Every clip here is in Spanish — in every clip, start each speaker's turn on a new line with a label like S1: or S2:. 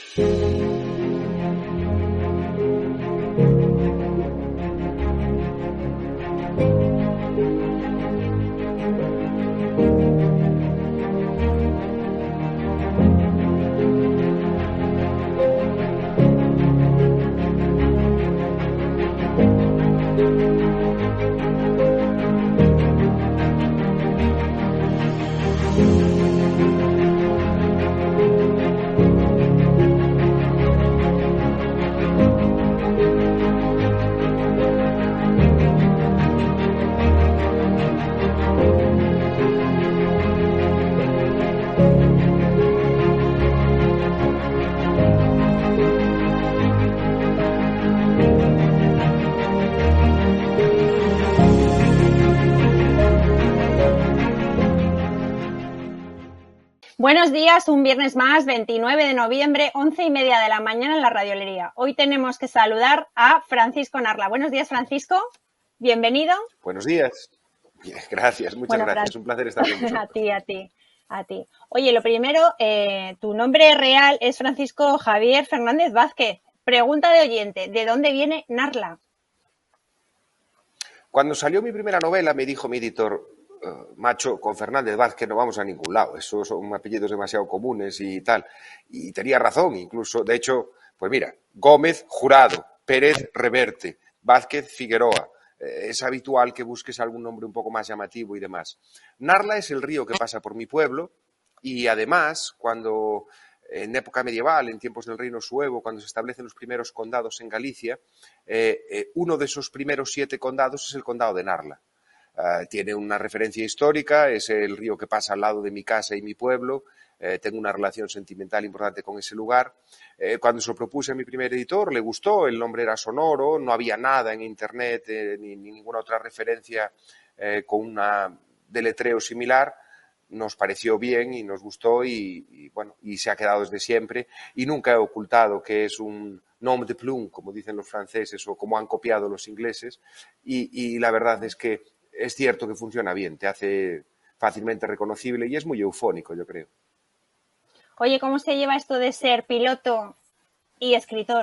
S1: Buenos días, un viernes más, 29 de noviembre, 11:30 de la mañana en la Radiolería. Hoy tenemos que saludar a Francisco Narla. Buenos días, Francisco. Bienvenido.
S2: Buenos días. Gracias, muchas gracias. Un placer estar con vosotros.
S1: A ti. Oye, lo primero, tu nombre real es Francisco Javier Fernández Vázquez. Pregunta de oyente, ¿de dónde viene Narla?
S2: Cuando salió mi primera novela me dijo mi editor, macho, con Fernández Vázquez no vamos a ningún lado, esos son apellidos demasiado comunes y tal. Y tenía razón, incluso, de hecho, pues mira, Gómez, Jurado, Pérez, Reverte, Vázquez, Figueroa. Es habitual que busques algún nombre un poco más llamativo y demás. Narla es el río que pasa por mi pueblo y además, cuando en época medieval, en tiempos del Reino Suevo, cuando se establecen los primeros condados en Galicia, uno de esos primeros 7 condados es el condado de Narla. Tiene una referencia histórica, es el río que pasa al lado de mi casa y mi pueblo. Tengo una relación sentimental importante con ese lugar. Cuando se lo propuse a mi primer editor, le gustó, el nombre era sonoro, no había nada en internet ni ninguna otra referencia con un deletreo similar. Nos pareció bien y nos gustó y se ha quedado desde siempre. Y nunca he ocultado que es un nom de plume, como dicen los franceses o como han copiado los ingleses. Y la verdad es que es cierto que funciona bien, te hace fácilmente reconocible y es muy eufónico, yo creo.
S1: Oye, ¿cómo se lleva esto de ser piloto y escritor?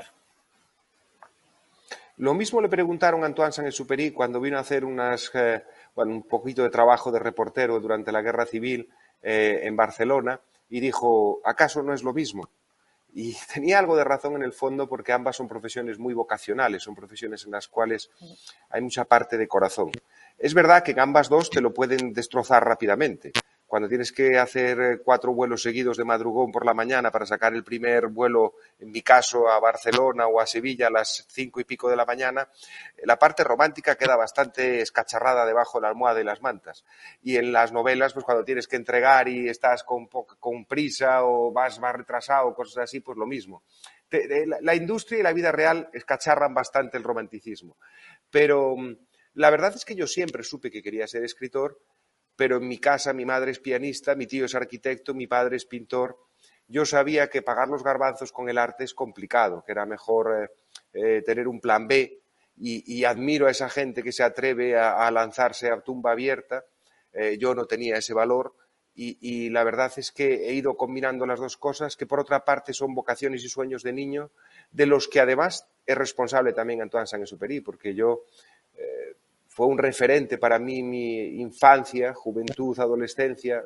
S2: Lo mismo le preguntaron a Antoine Saint-Exupéry cuando vino a hacer un poquito de trabajo de reportero durante la Guerra Civil en Barcelona y dijo, ¿acaso no es lo mismo? Y tenía algo de razón en el fondo porque ambas son profesiones muy vocacionales, son profesiones en las cuales hay mucha parte de corazón. Es verdad que en ambas dos te lo pueden destrozar rápidamente. Cuando tienes que hacer 4 vuelos seguidos de madrugón por la mañana para sacar el primer vuelo, en mi caso, a Barcelona o a Sevilla a las 5 y pico de la mañana, la parte romántica queda bastante escacharrada debajo de la almohada y las mantas. Y en las novelas, pues cuando tienes que entregar y estás con prisa o vas más retrasado o cosas así, pues lo mismo. La industria y la vida real escacharran bastante el romanticismo. Pero la verdad es que yo siempre supe que quería ser escritor, pero en mi casa mi madre es pianista, mi tío es arquitecto, mi padre es pintor. Yo sabía que pagar los garbanzos con el arte es complicado, que era mejor tener un plan B y admiro a esa gente que se atreve a lanzarse a tumba abierta. Yo no tenía ese valor y la verdad es que he ido combinando las dos cosas, que por otra parte son vocaciones y sueños de niño, de los que además es responsable también Antoine Saint-Exupéry, porque yo... fue un referente para mí mi infancia, juventud, adolescencia,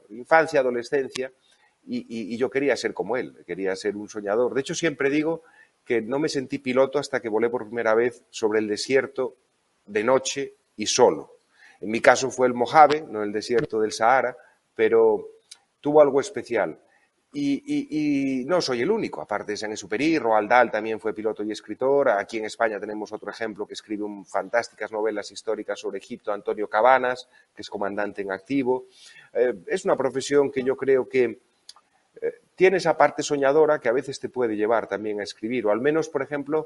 S2: y yo quería ser como él, quería ser un soñador. De hecho, siempre digo que no me sentí piloto hasta que volé por primera vez sobre el desierto de noche y solo. En mi caso fue el Mojave, no el desierto del Sahara, pero tuvo algo especial. Y no soy el único, aparte de Saint-Exupéry, Roald Dahl también fue piloto y escritor. Aquí en España tenemos otro ejemplo que escribe fantásticas novelas históricas sobre Egipto, Antonio Cabanas, que es comandante en activo. Es una profesión que yo creo que tiene esa parte soñadora que a veces te puede llevar también a escribir, o al menos, por ejemplo,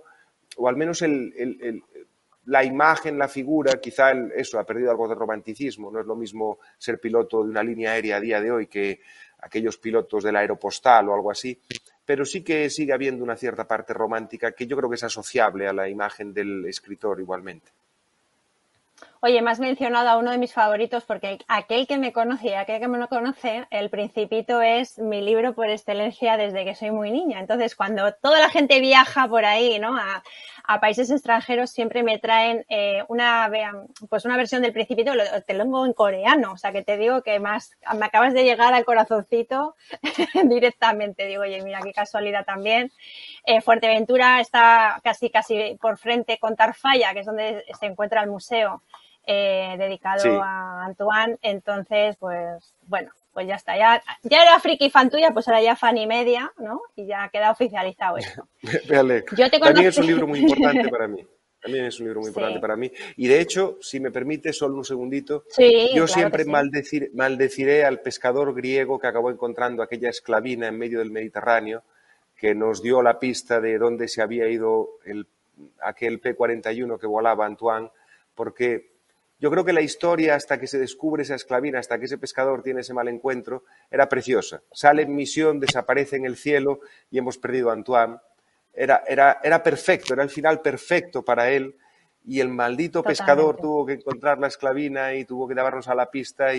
S2: la imagen, la figura, quizá eso ha perdido algo de romanticismo. No es lo mismo ser piloto de una línea aérea a día de hoy que aquellos pilotos del Aeropostal o algo así, pero sí que sigue habiendo una cierta parte romántica que yo creo que es asociable a la imagen del escritor igualmente.
S1: Oye, me has mencionado a uno de mis favoritos porque aquel que me conoce y aquel que me no conoce, El Principito es mi libro por excelencia desde que soy muy niña. Entonces, cuando toda la gente viaja por ahí, ¿no? A países extranjeros, siempre me traen una versión del Principito, te lo tengo en coreano, o sea que te digo que me acabas de llegar al corazoncito directamente. Digo, oye, mira, qué casualidad también. Fuerteventura está casi por frente con Tarfaya, que es donde se encuentra el museo. Dedicado
S2: Sí.
S1: a Antoine, entonces, pues, bueno, pues ya está. Ya era friki fan tuya, pues ahora ya fan y media, ¿no? Y ya queda oficializado esto.
S2: Me alegro.
S1: Yo te
S2: También es
S1: conocí.
S2: un libro muy importante para mí. También es un libro muy importante
S1: Sí,
S2: para mí. Y de hecho, si me permite, solo un segundito,
S1: sí,
S2: yo
S1: claro que
S2: siempre
S1: sí.
S2: maldeciré al pescador griego que acabó encontrando aquella esclavina en medio del Mediterráneo, que nos dio la pista de dónde se había ido aquel P-41 que volaba Antoine, porque yo creo que la historia, hasta que se descubre esa esclavina, hasta que ese pescador tiene ese mal encuentro, era preciosa. Sale en misión, desaparece en el cielo y hemos perdido a Antoine. Era perfecto, era el final perfecto para él, y el maldito pescador
S1: Totalmente.
S2: tuvo que encontrar la esclavina y tuvo que llevarnos a la pista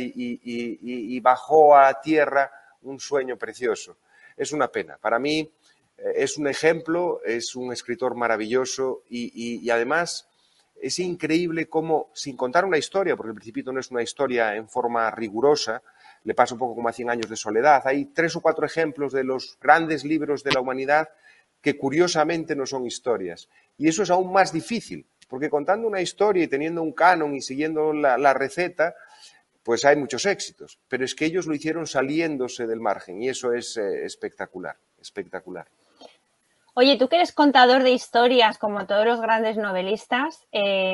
S2: y bajó a tierra un sueño precioso. Es una pena. Para mí es un ejemplo, es un escritor maravilloso y además es increíble cómo, sin contar una historia, porque El Principito no es una historia en forma rigurosa, le pasa un poco como a 100 años de soledad, hay 3 o 4 ejemplos de los grandes libros de la humanidad que curiosamente no son historias. Y eso es aún más difícil, porque contando una historia y teniendo un canon y siguiendo la receta, pues hay muchos éxitos. Pero es que ellos lo hicieron saliéndose del margen y eso es espectacular, espectacular.
S1: Oye, tú que eres contador de historias, como todos los grandes novelistas,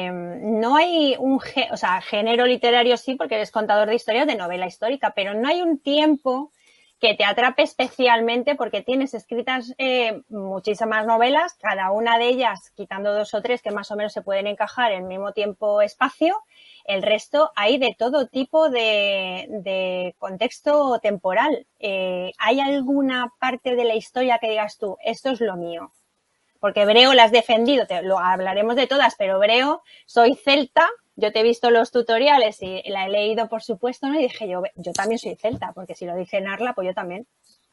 S1: no hay o sea, género literario sí, porque eres contador de historias de novela histórica, pero no hay un tiempo que te atrape especialmente porque tienes escritas muchísimas novelas, cada una de ellas quitando 2 o 3 que más o menos se pueden encajar en el mismo tiempo-espacio. El resto hay de todo tipo de contexto temporal. ¿Hay alguna parte de la historia que digas tú, esto es lo mío? Porque Breo la has defendido, lo hablaremos de todas, pero Breo, soy celta, yo te he visto los tutoriales y la he leído, por supuesto, ¿no? Y dije yo también soy celta, porque si lo dice Narla, pues yo también.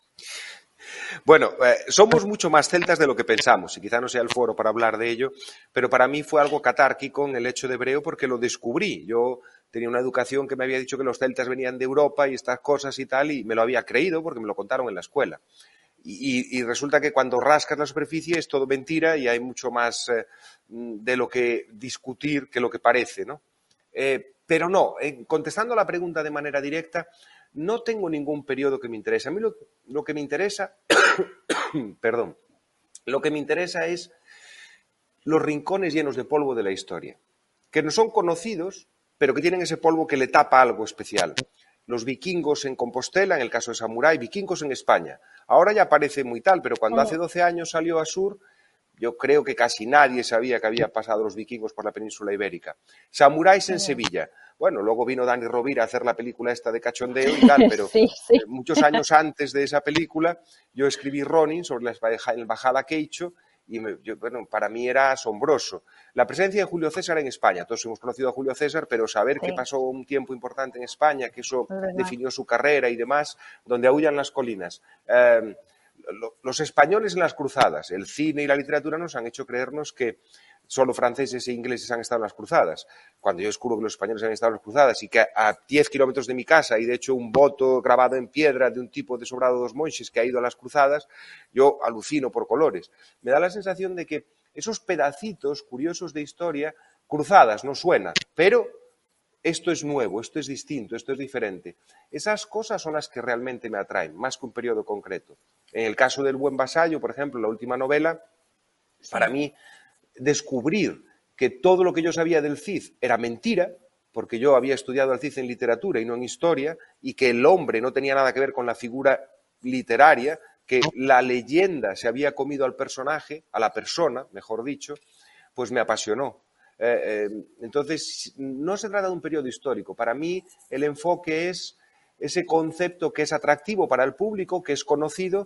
S2: Bueno, somos mucho más celtas de lo que pensamos, y quizá no sea el foro para hablar de ello, pero para mí fue algo catárquico en el hecho de Breo porque lo descubrí. Yo tenía una educación que me había dicho que los celtas venían de Europa y estas cosas y tal, y me lo había creído porque me lo contaron en la escuela. Y resulta que cuando rascas la superficie es todo mentira y hay mucho más de lo que discutir que lo que parece, ¿no? Pero no, contestando a la pregunta de manera directa, no tengo ningún periodo que me interese. A mí lo que me interesa, perdón, lo que me interesa es los rincones llenos de polvo de la historia, que no son conocidos, pero que tienen ese polvo que le tapa algo especial. Los vikingos en Compostela, en el caso de Samurai, vikingos en España. Ahora ya parece muy tal, pero cuando hace 12 años salió Asur, yo creo que casi nadie sabía que había pasado los vikingos por la península ibérica. Samuráis en Sevilla. Bueno, luego vino Dani Rovira a hacer la película esta de cachondeo y tal, pero
S1: Sí, sí.
S2: muchos años antes de esa película yo escribí Ronin sobre la embajada Queicho y bueno, para mí era asombroso. La presencia de Julio César en España. Todos hemos conocido a Julio César, pero saber que
S1: Sí,
S2: pasó un tiempo importante en España, que eso
S1: es verdad.
S2: definió su carrera y demás, donde aúllan las colinas. Los españoles en las cruzadas, el cine y la literatura nos han hecho creernos que solo franceses e ingleses han estado en las cruzadas, cuando yo descubro que los españoles han estado en las cruzadas y que a 10 kilómetros de mi casa hay de hecho un voto grabado en piedra de un tipo de Sobrado dos Monches que ha ido a las cruzadas, yo alucino por colores. Me da la sensación de que esos pedacitos curiosos de historia, cruzadas no suena, pero esto es nuevo, esto es distinto, esto es diferente. Esas cosas son las que realmente me atraen, más que un periodo concreto. En el caso del Buen Vasallo, por ejemplo, la última novela, para
S1: Sí.
S2: mí descubrir que todo lo que yo sabía del Cid era mentira, porque yo había estudiado al Cid en literatura y no en historia, y que el hombre no tenía nada que ver con la figura literaria, que la leyenda se había comido al personaje, a la persona, mejor dicho, pues me apasionó. Entonces, no se trata de un periodo histórico. Para mí, el enfoque es ese concepto que es atractivo para el público, que es conocido,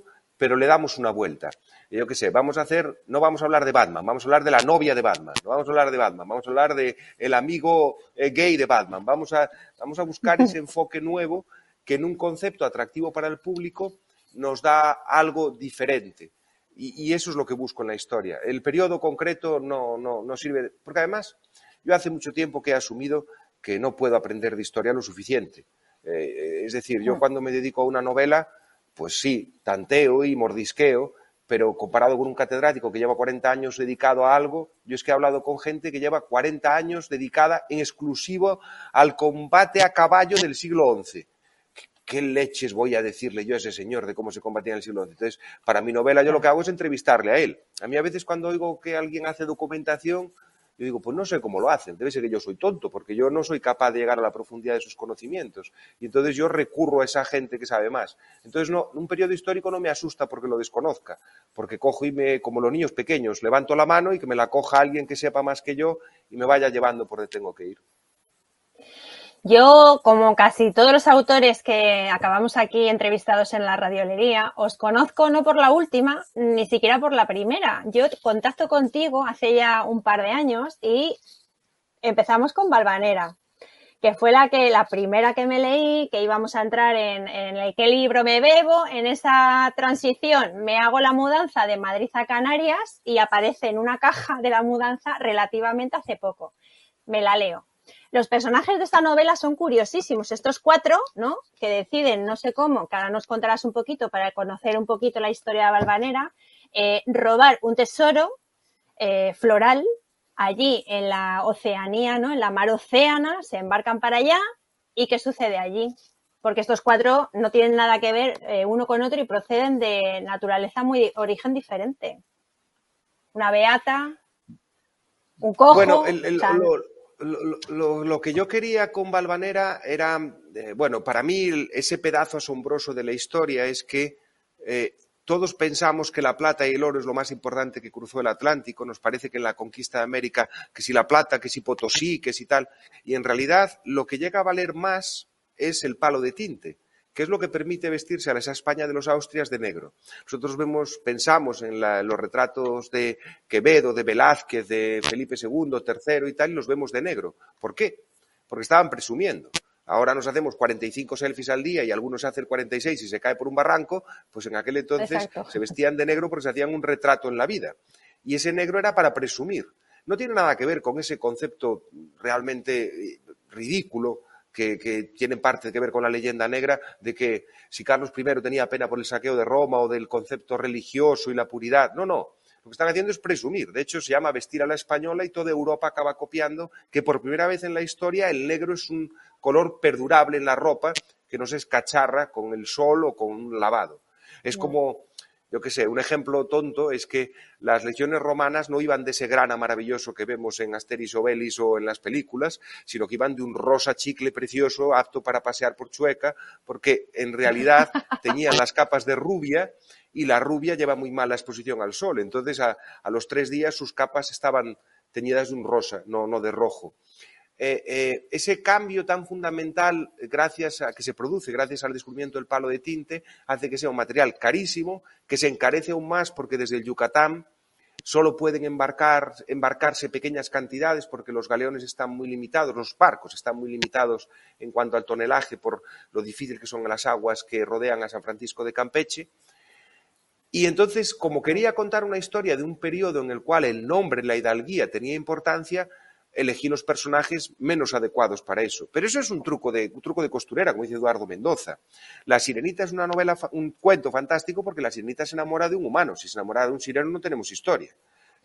S2: pero le damos una vuelta. Yo qué sé, no vamos a hablar de Batman, vamos a hablar de la novia de Batman, no vamos a hablar de Batman, vamos a hablar de el amigo gay de Batman, vamos a buscar ese enfoque nuevo que en un concepto atractivo para el público nos da algo diferente. Y eso es lo que busco en la historia. El periodo concreto no sirve, porque además yo hace mucho tiempo que he asumido que no puedo aprender de historia lo suficiente. Es decir, yo cuando me dedico a una novela, pues sí, tanteo y mordisqueo, pero comparado con un catedrático que lleva 40 años dedicado a algo, yo es que he hablado con gente que lleva 40 años dedicada en exclusivo al combate a caballo del siglo XI. ¿Qué leches voy a decirle yo a ese señor de cómo se combatía en el siglo XI? Entonces, para mi novela yo lo que hago es entrevistarle a él. A mí a veces cuando oigo que alguien hace documentación, yo digo, pues no sé cómo lo hacen, debe ser que yo soy tonto, porque yo no soy capaz de llegar a la profundidad de sus conocimientos. Y entonces yo recurro a esa gente que sabe más. Entonces, un periodo histórico no me asusta porque lo desconozca, porque cojo como los niños pequeños, levanto la mano y que me la coja alguien que sepa más que yo y me vaya llevando por donde tengo que ir.
S1: Yo, como casi todos los autores que acabamos aquí entrevistados en la radiolería, os conozco no por la última, ni siquiera por la primera. Yo contacto contigo hace ya un par de años y empezamos con Valvanera, que fue la primera que me leí, que íbamos a entrar en el qué libro me bebo. En esa transición me hago la mudanza de Madrid a Canarias y aparece en una caja de la mudanza relativamente hace poco. Me la leo. Los personajes de esta novela son curiosísimos. Estos 4, ¿no?, que deciden, no sé cómo, que ahora nos contarás un poquito para conocer un poquito la historia de Valvanera, robar un tesoro floral allí en la Oceanía, ¿no?, en la mar Océana, se embarcan para allá. ¿Y qué sucede allí? Porque estos 4 no tienen nada que ver uno con otro y proceden de naturaleza origen diferente. Una beata, un cojo...
S2: Bueno, lo que yo quería con Valvanera era, bueno, para mí ese pedazo asombroso de la historia es que todos pensamos que la plata y el oro es lo más importante que cruzó el Atlántico, nos parece que en la conquista de América, que si la plata, que si Potosí, que si tal, y en realidad lo que llega a valer más es el palo de tinte, que es lo que permite vestirse a esa España de los Austrias de negro. Nosotros pensamos en los retratos de Quevedo, de Velázquez, de Felipe II, III y tal, y los vemos de negro. ¿Por qué? Porque estaban presumiendo. Ahora nos hacemos 45 selfies al día y algunos hacen 46 y se cae por un barranco, pues en aquel entonces se vestían de negro porque se hacían un retrato en la vida. Y ese negro era para presumir. No tiene nada que ver con ese concepto realmente ridículo que tienen parte que ver con la leyenda negra de que si Carlos I tenía pena por el saqueo de Roma o del concepto religioso y la puridad. No. Lo que están haciendo es presumir. De hecho, se llama vestir a la española y toda Europa acaba copiando que por primera vez en la historia el negro es un color perdurable en la ropa que no se escacharra con el sol o con un lavado. Es como... Yo qué sé, un ejemplo tonto es que las legiones romanas no iban de ese grana maravilloso que vemos en Asterix Obelix o en las películas, sino que iban de un rosa chicle precioso apto para pasear por Chueca, porque en realidad tenían las capas de rubia y la rubia lleva muy mala exposición al sol. Entonces a los 3 días sus capas estaban teñidas de un rosa, no de rojo. Ese cambio tan fundamental que se produce gracias al descubrimiento del palo de tinte hace que sea un material carísimo, que se encarece aún más porque desde el Yucatán solo pueden embarcarse pequeñas cantidades porque los galeones están muy limitados, los barcos están muy limitados en cuanto al tonelaje por lo difícil que son las aguas que rodean a San Francisco de Campeche. Y entonces, como quería contar una historia de un periodo en el cual el nombre, la hidalguía tenía importancia, elegí los personajes menos adecuados para eso. Pero eso es un truco de costurera, como dice Eduardo Mendoza. La Sirenita es una novela, un cuento fantástico porque la Sirenita se enamora de un humano. Si se enamora de un sireno no tenemos historia.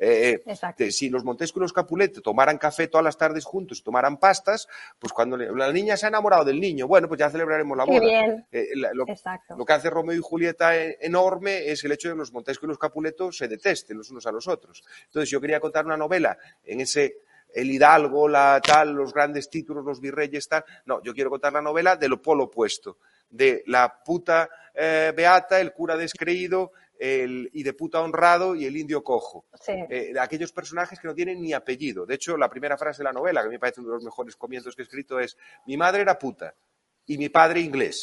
S2: Si los Montesco y los Capulet tomaran café todas las tardes juntos y tomaran pastas, pues cuando la niña se ha enamorado del niño, bueno, pues ya celebraremos la boda.
S1: Qué bien.
S2: Lo que hace Romeo y Julieta enorme es el hecho de que los Montesco y los Capuletos se detesten los unos a los otros. Entonces yo quería contar una novela en ese... el hidalgo, los grandes títulos, los virreyes, tal. No, yo quiero contar la novela del polo opuesto, de la puta beata, el cura descreído, y de puta honrado y el indio cojo.
S1: Sí.
S2: De aquellos personajes que no tienen ni apellido. De hecho, la primera frase de la novela, que a mí me parece uno de los mejores comienzos que he escrito, es: mi madre era puta y mi padre inglés.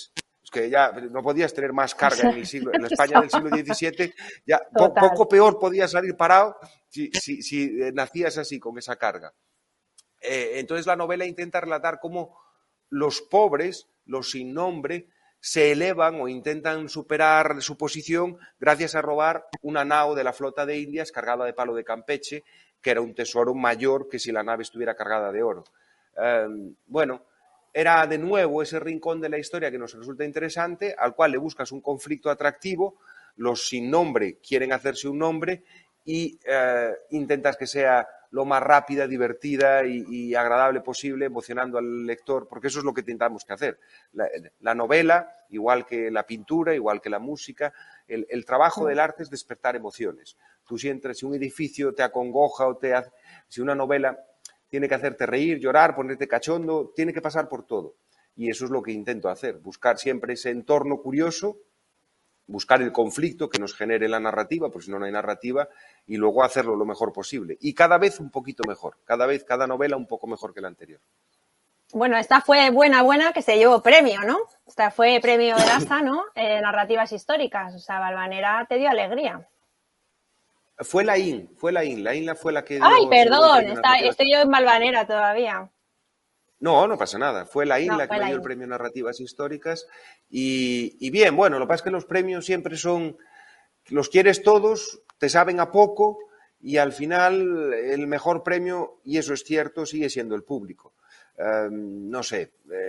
S2: Es que ya no podías tener más carga en la España del siglo XVII, ya
S1: Total.
S2: poco peor podías salir parado si nacías así, con esa carga. Entonces la novela intenta relatar cómo los pobres, los sin nombre, se elevan o intentan superar su posición gracias a robar una nao de la flota de Indias cargada de palo de Campeche, que era un tesoro mayor que si la nave estuviera cargada de oro. Bueno, era de nuevo ese rincón de la historia que nos resulta interesante, al cual le buscas un conflicto atractivo, los sin nombre quieren hacerse un nombre y intentas que sea lo más rápida, divertida y agradable posible, emocionando al lector, porque eso es lo que intentamos que hacer. La novela, igual que la pintura, igual que la música, el trabajo del arte es despertar emociones. Tú sientes, si un edificio te acongoja o si una novela tiene que hacerte reír, llorar, ponerte cachondo, tiene que pasar por todo. Y eso es lo que intento hacer, buscar siempre ese entorno curioso, buscar el conflicto que nos genere la narrativa, porque si no, no hay narrativa, y luego hacerlo lo mejor posible. Y cada vez un poquito mejor, cada novela un poco mejor que la anterior.
S1: Bueno, esta fue buena, que se llevó premio, ¿no? Esta fue premio de Lasa, ¿no? Narrativas históricas. O sea, Valvanera te dio alegría.
S2: Fue la IN fue la que dio.
S1: Ay, perdón, estoy yo en Valvanera todavía.
S2: No, no pasa nada. Fue la IN
S1: No,
S2: la que
S1: fue
S2: me
S1: la
S2: dio el
S1: IN.
S2: premio Narrativas Históricas. Y bien, bueno, lo que pasa es que los premios siempre son, los quieres todos, te saben a poco y al final el mejor premio, y eso es cierto, sigue siendo el público. No sé,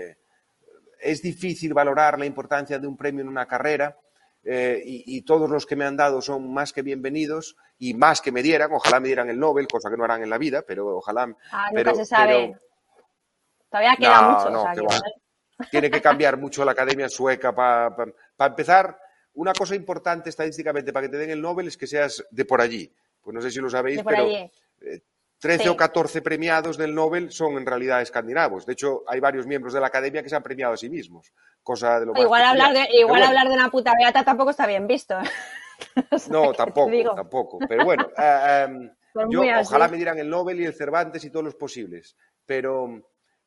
S2: es difícil valorar la importancia de un premio en una carrera. Y todos los que me han dado son más que bienvenidos y más que me dieran, ojalá me dieran el Nobel, cosa que no harán en la vida, pero ojalá.
S1: Nunca se sabe. Todavía queda mucho.
S2: No,
S1: O sea,
S2: que va. Tiene que cambiar mucho la Academia Sueca. Para empezar, una cosa importante estadísticamente para que te den el Nobel es que seas de por allí. Pues no sé si lo sabéis, pero 13 sí. O 14 premiados del Nobel son en realidad escandinavos. De hecho, hay varios miembros de la Academia que se han premiado a sí mismos. Cosa de lo más
S1: igual
S2: bueno,
S1: hablar de una puta beata tampoco está bien visto.
S2: O sea, no, tampoco. Pero bueno, yo ojalá me dieran el Nobel y el Cervantes y todos los posibles. Pero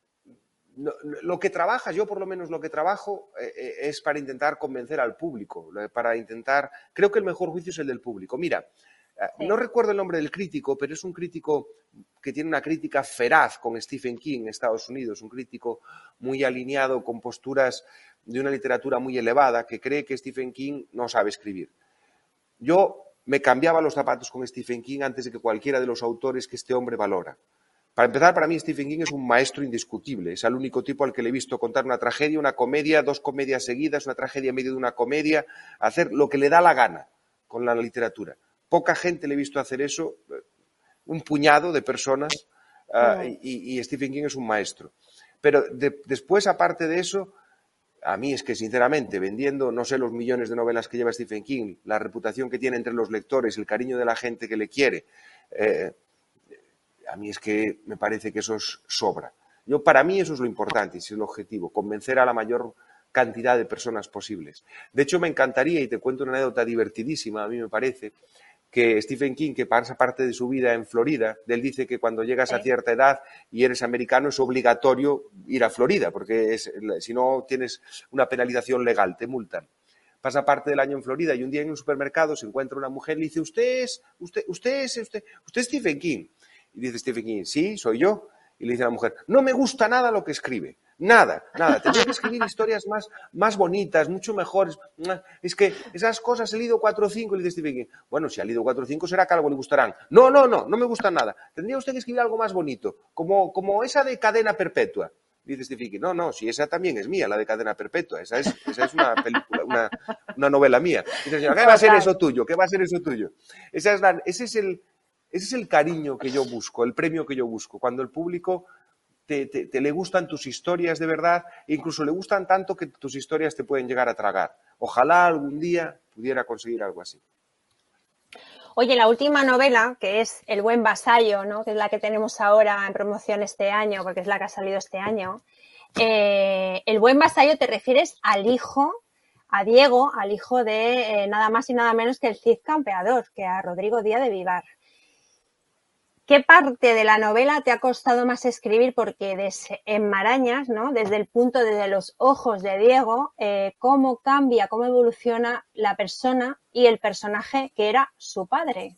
S2: lo que trabajas, yo por lo menos lo que trabajo es para intentar convencer al público, creo que el mejor juicio es el del público. Mira, sí. No recuerdo el nombre del crítico, pero es un crítico que tiene una crítica feraz con Stephen King en Estados Unidos, un crítico muy alineado con posturas de una literatura muy elevada, que cree que Stephen King no sabe escribir. Yo me cambiaba los zapatos con Stephen King antes de que cualquiera de los autores que este hombre valora. Para empezar, para mí Stephen King es un maestro indiscutible. Es el único tipo al que le he visto contar una tragedia, una comedia, 2 comedias seguidas, una tragedia en medio de una comedia, hacer lo que le da la gana con la literatura. Poca gente le he visto hacer eso, un puñado de personas, y Stephen King es un maestro. Pero después, aparte de eso, a mí es que, sinceramente, vendiendo, no sé, los millones de novelas que lleva Stephen King, la reputación que tiene entre los lectores, el cariño de la gente que le quiere, a mí es que me parece que eso sobra. Para mí eso es lo importante, ese es el objetivo, convencer a la mayor cantidad de personas posibles. De hecho, me encantaría, y te cuento una anécdota divertidísima, a mí me parece, que Stephen King, que pasa parte de su vida en Florida, él dice que cuando llegas a cierta edad y eres americano es obligatorio ir a Florida, porque si no tienes una penalización legal, te multan. Pasa parte del año en Florida y un día en un supermercado se encuentra una mujer y le dice, ¿Usted es Stephen King? Y dice Stephen King, sí, soy yo. Y le dice a la mujer, no me gusta nada lo que escribe. Nada. Tendría que escribir historias más bonitas, mucho mejores. Es que esas cosas he leído 4 o 5, y le dice Stephen King. Bueno, si ha leído 4 o 5 será que algo le gustarán. No me gusta nada. Tendría usted que escribir algo más bonito, como esa de Cadena Perpetua. Dice Stephen King, no, si esa también es mía, la de Cadena Perpetua. Esa es una película, una novela mía. Dice, señora, ¿qué va a ser eso tuyo? Ese es el cariño que yo busco, el premio que yo busco. Cuando el público te le gustan tus historias de verdad, e incluso le gustan tanto que tus historias te pueden llegar a tragar. Ojalá algún día pudiera conseguir algo así.
S1: Oye, la última novela, que es El buen vasallo, ¿no? Que es la que tenemos ahora en promoción este año, porque es la que ha salido este año. El buen vasallo, te refieres a Diego, al hijo de nada más y nada menos que el Cid Campeador, que a Rodrigo Díaz de Vivar. ¿qué parte de la novela te ha costado más escribir? Porque desenmarañas, ¿no? Desde los ojos de Diego, cómo cambia, cómo evoluciona la persona y el personaje que era su padre.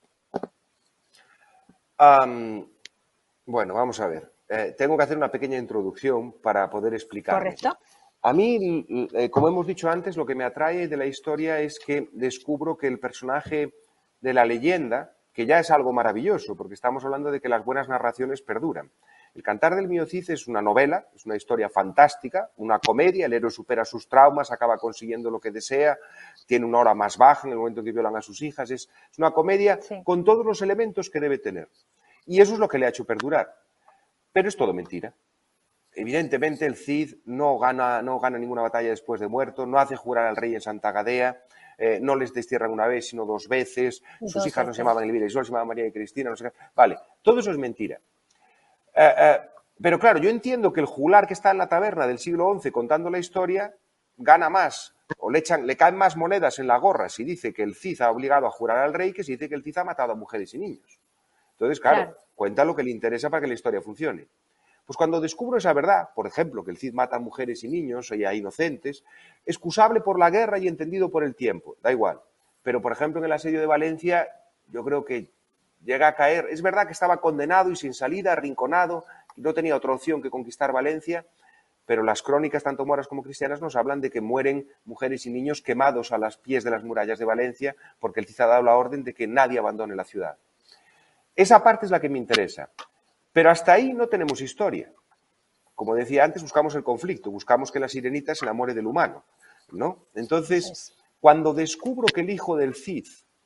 S2: Bueno, vamos a ver. Tengo que hacer una pequeña introducción para poder explicarme.
S1: ¿Correcto?
S2: A mí, como hemos dicho antes, lo que me atrae de la historia es que descubro que el personaje de la leyenda, que ya es algo maravilloso, porque estamos hablando de que las buenas narraciones perduran. El Cantar del Mío Cid es una novela, es una historia fantástica, una comedia, el héroe supera sus traumas, acaba consiguiendo lo que desea, tiene una hora más baja en el momento en que violan a sus hijas, es una comedia con todos los elementos que debe tener. Y eso es lo que le ha hecho perdurar. Pero es todo mentira. Evidentemente el Cid no gana ninguna batalla después de muerto, no hace jurar al rey en Santa Gadea, no les destierran una vez, sino 2 veces, sus hijas no se llamaban Elvira y Sol, se llamaban María y Cristina, no sé qué. Vale, todo eso es mentira. Pero claro, yo entiendo que el juglar que está en la taberna del siglo XI contando la historia gana más, o le caen más monedas en la gorra si dice que el Cid ha obligado a jurar al rey que si dice que el Cid ha matado a mujeres y niños. Entonces, claro, cuenta lo que le interesa para que la historia funcione. Pues cuando descubro esa verdad, por ejemplo, que el Cid mata a mujeres y niños y a inocentes, excusable por la guerra y entendido por el tiempo, da igual. Pero, por ejemplo, en el asedio de Valencia, yo creo que llega a caer. Es verdad que estaba condenado y sin salida, arrinconado, y no tenía otra opción que conquistar Valencia, pero las crónicas, tanto moras como cristianas, nos hablan de que mueren mujeres y niños quemados a los pies de las murallas de Valencia porque el Cid ha dado la orden de que nadie abandone la ciudad. Esa parte es la que me interesa. Pero hasta ahí no tenemos historia. Como decía antes, buscamos el conflicto, buscamos que la sirenita se enamore del humano, ¿no? Entonces, cuando descubro que el hijo del Cid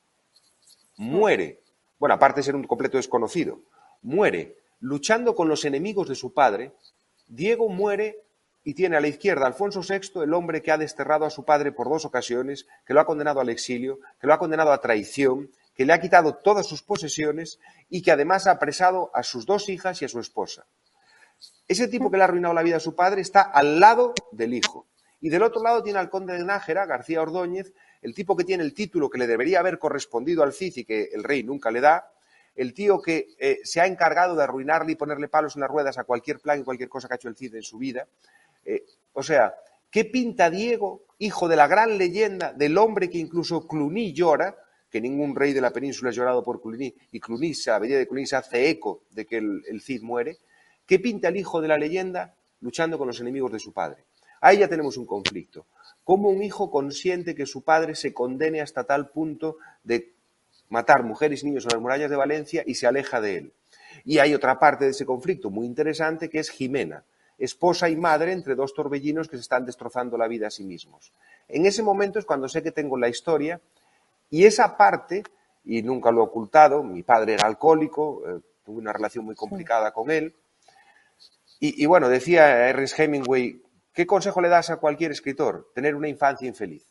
S2: muere, bueno, aparte de ser un completo desconocido, muere luchando con los enemigos de su padre, Diego muere y tiene a la izquierda a Alfonso VI, el hombre que ha desterrado a su padre por 2 ocasiones, que lo ha condenado al exilio, que lo ha condenado a traición, que le ha quitado todas sus posesiones y que además ha apresado a sus 2 hijas y a su esposa. Ese tipo que le ha arruinado la vida a su padre está al lado del hijo. Y del otro lado tiene al conde de Nájera, García Ordóñez, el tipo que tiene el título que le debería haber correspondido al Cid y que el rey nunca le da, el tío que se ha encargado de arruinarle y ponerle palos en las ruedas a cualquier plan y cualquier cosa que ha hecho el Cid en su vida. O sea, ¿qué pinta Diego, hijo de la gran leyenda, del hombre que incluso Cluny llora, que ningún rey de la península ha llorado por Cluny, y Cluny, a medida de Cluny se hace eco de que el Cid muere? ¿Qué pinta el hijo de la leyenda luchando con los enemigos de su padre? Ahí ya tenemos un conflicto. ¿Cómo un hijo consiente que su padre se condene hasta tal punto de matar mujeres y niños en las murallas de Valencia y se aleja de él? Y hay otra parte de ese conflicto muy interesante que es Jimena, esposa y madre entre 2 torbellinos que se están destrozando la vida a sí mismos. En ese momento es cuando sé que tengo la historia y esa parte, y nunca lo he ocultado, mi padre era alcohólico, tuve una relación muy complicada con él. Y bueno, decía Ernest Hemingway, ¿qué consejo le das a cualquier escritor? Tener una infancia infeliz.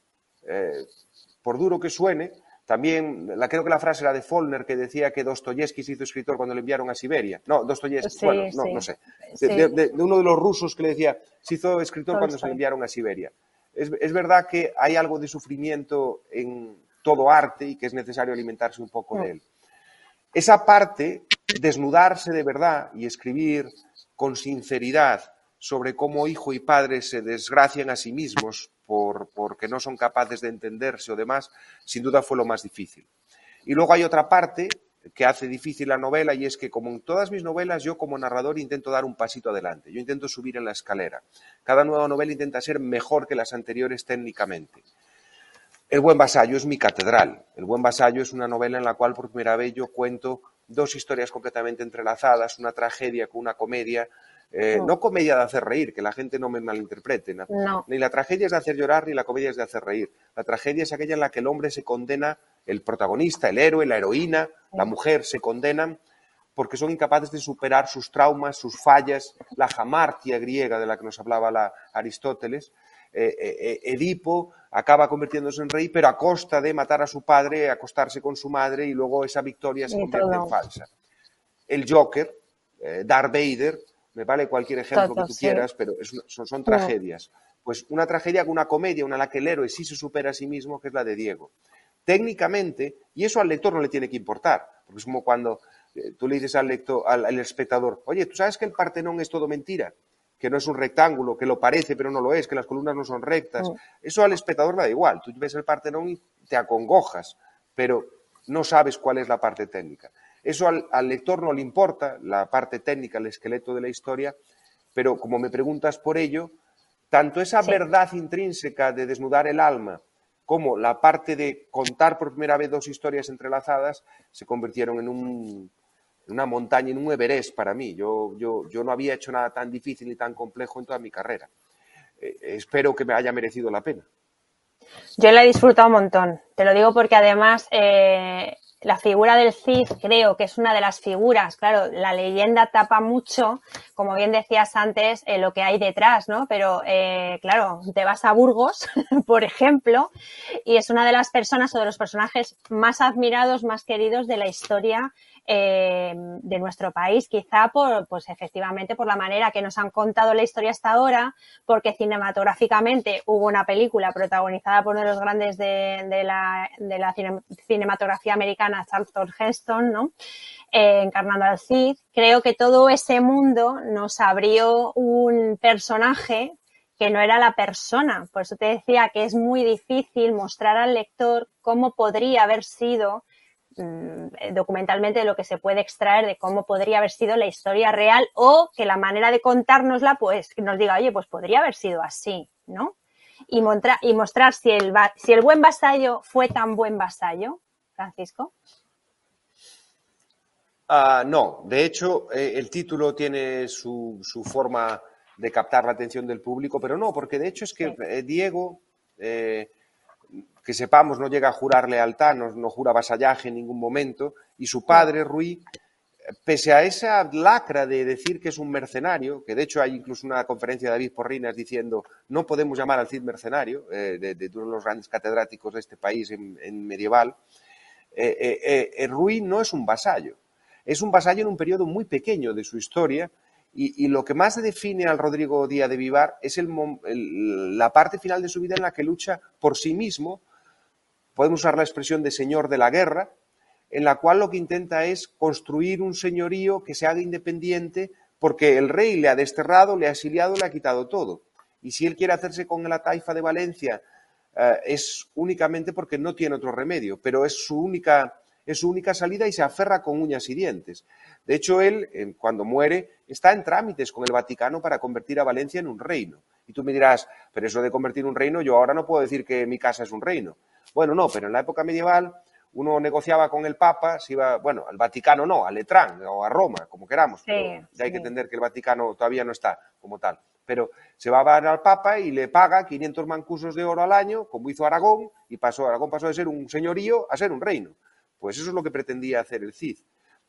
S2: Por duro que suene, también, creo que la frase era de Faulkner, que decía que Dostoyevsky se hizo escritor cuando le enviaron a Siberia. No, Dostoyevsky,
S1: Sí,
S2: bueno, no sé. De uno de los rusos que le decía, se hizo escritor cuando se le enviaron a Siberia. Es verdad que hay algo de sufrimiento en todo arte y que es necesario alimentarse un poco de él. Esa parte, desnudarse de verdad y escribir con sinceridad sobre cómo hijo y padre se desgracian a sí mismos porque no son capaces de entenderse o demás, sin duda fue lo más difícil. Y luego hay otra parte que hace difícil la novela y es que, como en todas mis novelas, yo como narrador intento dar un pasito adelante, yo intento subir en la escalera. Cada nueva novela intenta ser mejor que las anteriores técnicamente. El buen vasallo es mi catedral. El buen vasallo es una novela en la cual por primera vez yo cuento 2 historias completamente entrelazadas, una tragedia con una comedia, no comedia de hacer reír, que la gente no me malinterprete.
S1: No.
S2: Ni la tragedia es de hacer llorar, ni la comedia es de hacer reír. La tragedia es aquella en la que el hombre se condena, el protagonista, el héroe, la heroína, la mujer se condenan porque son incapaces de superar sus traumas, sus fallas, la jamartia griega de la que nos hablaba Aristóteles. Edipo acaba convirtiéndose en rey, pero a costa de matar a su padre, acostarse con su madre y luego esa victoria se convierte en falsa. El Joker, Darth Vader, me vale cualquier ejemplo que tú quieras, pero son tragedias. Pues una tragedia con una comedia, una en la que el héroe sí se supera a sí mismo, que es la de Diego. Técnicamente, y eso al lector no le tiene que importar, porque es como cuando Tú le dices al lector, al espectador, oye, ¿tú sabes que el Partenón es todo mentira? Que no es un rectángulo, que lo parece pero no lo es, que las columnas no son rectas. Eso al espectador le da igual. Tú ves el Partenón y te acongojas, pero no sabes cuál es la parte técnica. Eso al lector no le importa, la parte técnica, el esqueleto de la historia, pero como me preguntas por ello, tanto esa verdad intrínseca de desnudar el alma como la parte de contar por primera vez dos historias entrelazadas se convirtieron en una montaña, en un Everest para mí. Yo no había hecho nada tan difícil ni tan complejo en toda mi carrera. Espero que me haya merecido la pena.
S1: Yo la he disfrutado un montón. Te lo digo porque además la figura del Cid creo que es una de las figuras, claro, la leyenda tapa mucho, como bien decías antes, lo que hay detrás, ¿no? Pero claro, te vas a Burgos, por ejemplo, y es una de las personas o de los personajes más admirados, más queridos de la historia de nuestro país, quizá pues efectivamente por la manera que nos han contado la historia hasta ahora, porque cinematográficamente hubo una película protagonizada por uno de los grandes de la cinematografía americana, Charlton Heston, ¿no? Encarnando al Cid. Creo que todo ese mundo nos abrió un personaje que no era la persona. Por eso te decía que es muy difícil mostrar al lector cómo podría haber sido documentalmente lo que se puede extraer de cómo podría haber sido la historia real o que la manera de contárnosla pues nos diga, oye, pues podría haber sido así, ¿no? Y mostrar si el buen vasallo fue tan buen vasallo, Francisco.
S2: No, de hecho, el título tiene su forma de captar la atención del público, pero no, porque de hecho es que Diego, que sepamos, no llega a jurar lealtad, no jura vasallaje en ningún momento, y su padre, Ruy, pese a esa lacra de decir que es un mercenario, que de hecho hay incluso una conferencia de David Porrinas diciendo no podemos llamar al Cid mercenario, de uno de los grandes catedráticos de este país en medieval, Ruy no es un vasallo. Es un vasallo en un periodo muy pequeño de su historia y lo que más define al Rodrigo Díaz de Vivar es la parte final de su vida en la que lucha por sí mismo, podemos usar la expresión de señor de la guerra, en la cual lo que intenta es construir un señorío que se haga independiente porque el rey le ha desterrado, le ha exiliado, le ha quitado todo. Y si él quiere hacerse con la taifa de Valencia es únicamente porque no tiene otro remedio, pero es su única salida y se aferra con uñas y dientes. De hecho, él, cuando muere, está en trámites con el Vaticano para convertir a Valencia en un reino. Y tú me dirás, pero eso de convertir un reino, yo ahora no puedo decir que mi casa es un reino. Bueno, no, pero en la época medieval uno negociaba con el Papa, se iba, bueno, al Vaticano no, a Letrán o a Roma, como queramos, pero ya hay que entender que el Vaticano todavía no está como tal. Pero se va a ver al Papa y le paga 500 mancusos de oro al año, como hizo Aragón, y Aragón pasó de ser un señorío a ser un reino. Pues eso es lo que pretendía hacer el Cid.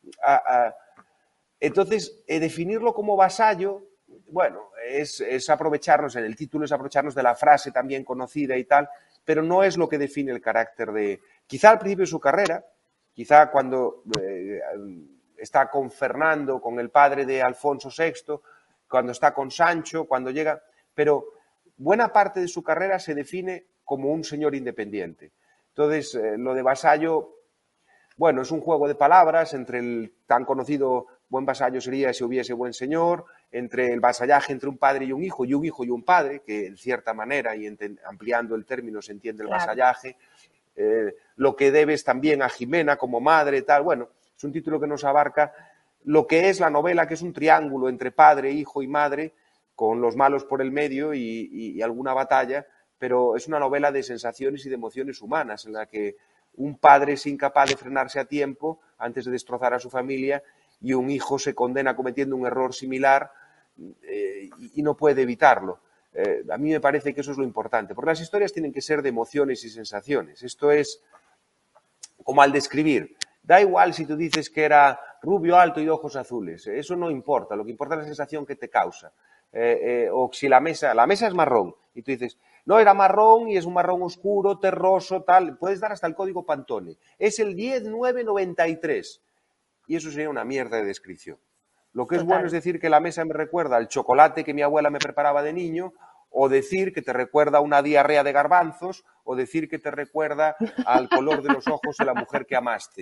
S2: Entonces, definirlo como vasallo, bueno, es aprovecharnos, en el título es aprovecharnos de la frase también conocida y tal, pero no es lo que define el carácter de... Quizá al principio de su carrera, quizá cuando está con Fernando, con el padre de Alfonso VI, cuando está con Sancho, cuando llega... Pero buena parte de su carrera se define como un señor independiente. Entonces, lo de vasallo, bueno, es un juego de palabras entre el tan conocido buen vasallo sería si hubiese buen señor, entre el vasallaje entre un padre y un hijo y un padre, que en cierta manera, y ampliando el término, se entiende el vasallaje. Lo que debes también a Jimena como madre, tal. Bueno, es un título que nos abarca lo que es la novela, que es un triángulo entre padre, hijo y madre, con los malos por el medio y alguna batalla, pero es una novela de sensaciones y de emociones humanas, en la que un padre es incapaz de frenarse a tiempo antes de destrozar a su familia y un hijo se condena cometiendo un error similar y no puede evitarlo. A mí me parece que eso es lo importante, porque las historias tienen que ser de emociones y sensaciones. Esto es como al describir. Da igual si tú dices que era rubio, alto y de ojos azules. Eso no importa. Lo que importa es la sensación que te causa. O si la mesa es marrón y tú dices, no, era marrón y es un marrón oscuro, terroso, tal. Puedes dar hasta el código Pantone. Es el 10993. Y eso sería una mierda de descripción. Lo que es bueno es decir que la mesa me recuerda al chocolate que mi abuela me preparaba de niño, o decir que te recuerda a una diarrea de garbanzos, o decir que te recuerda al color de los ojos de la mujer que amaste.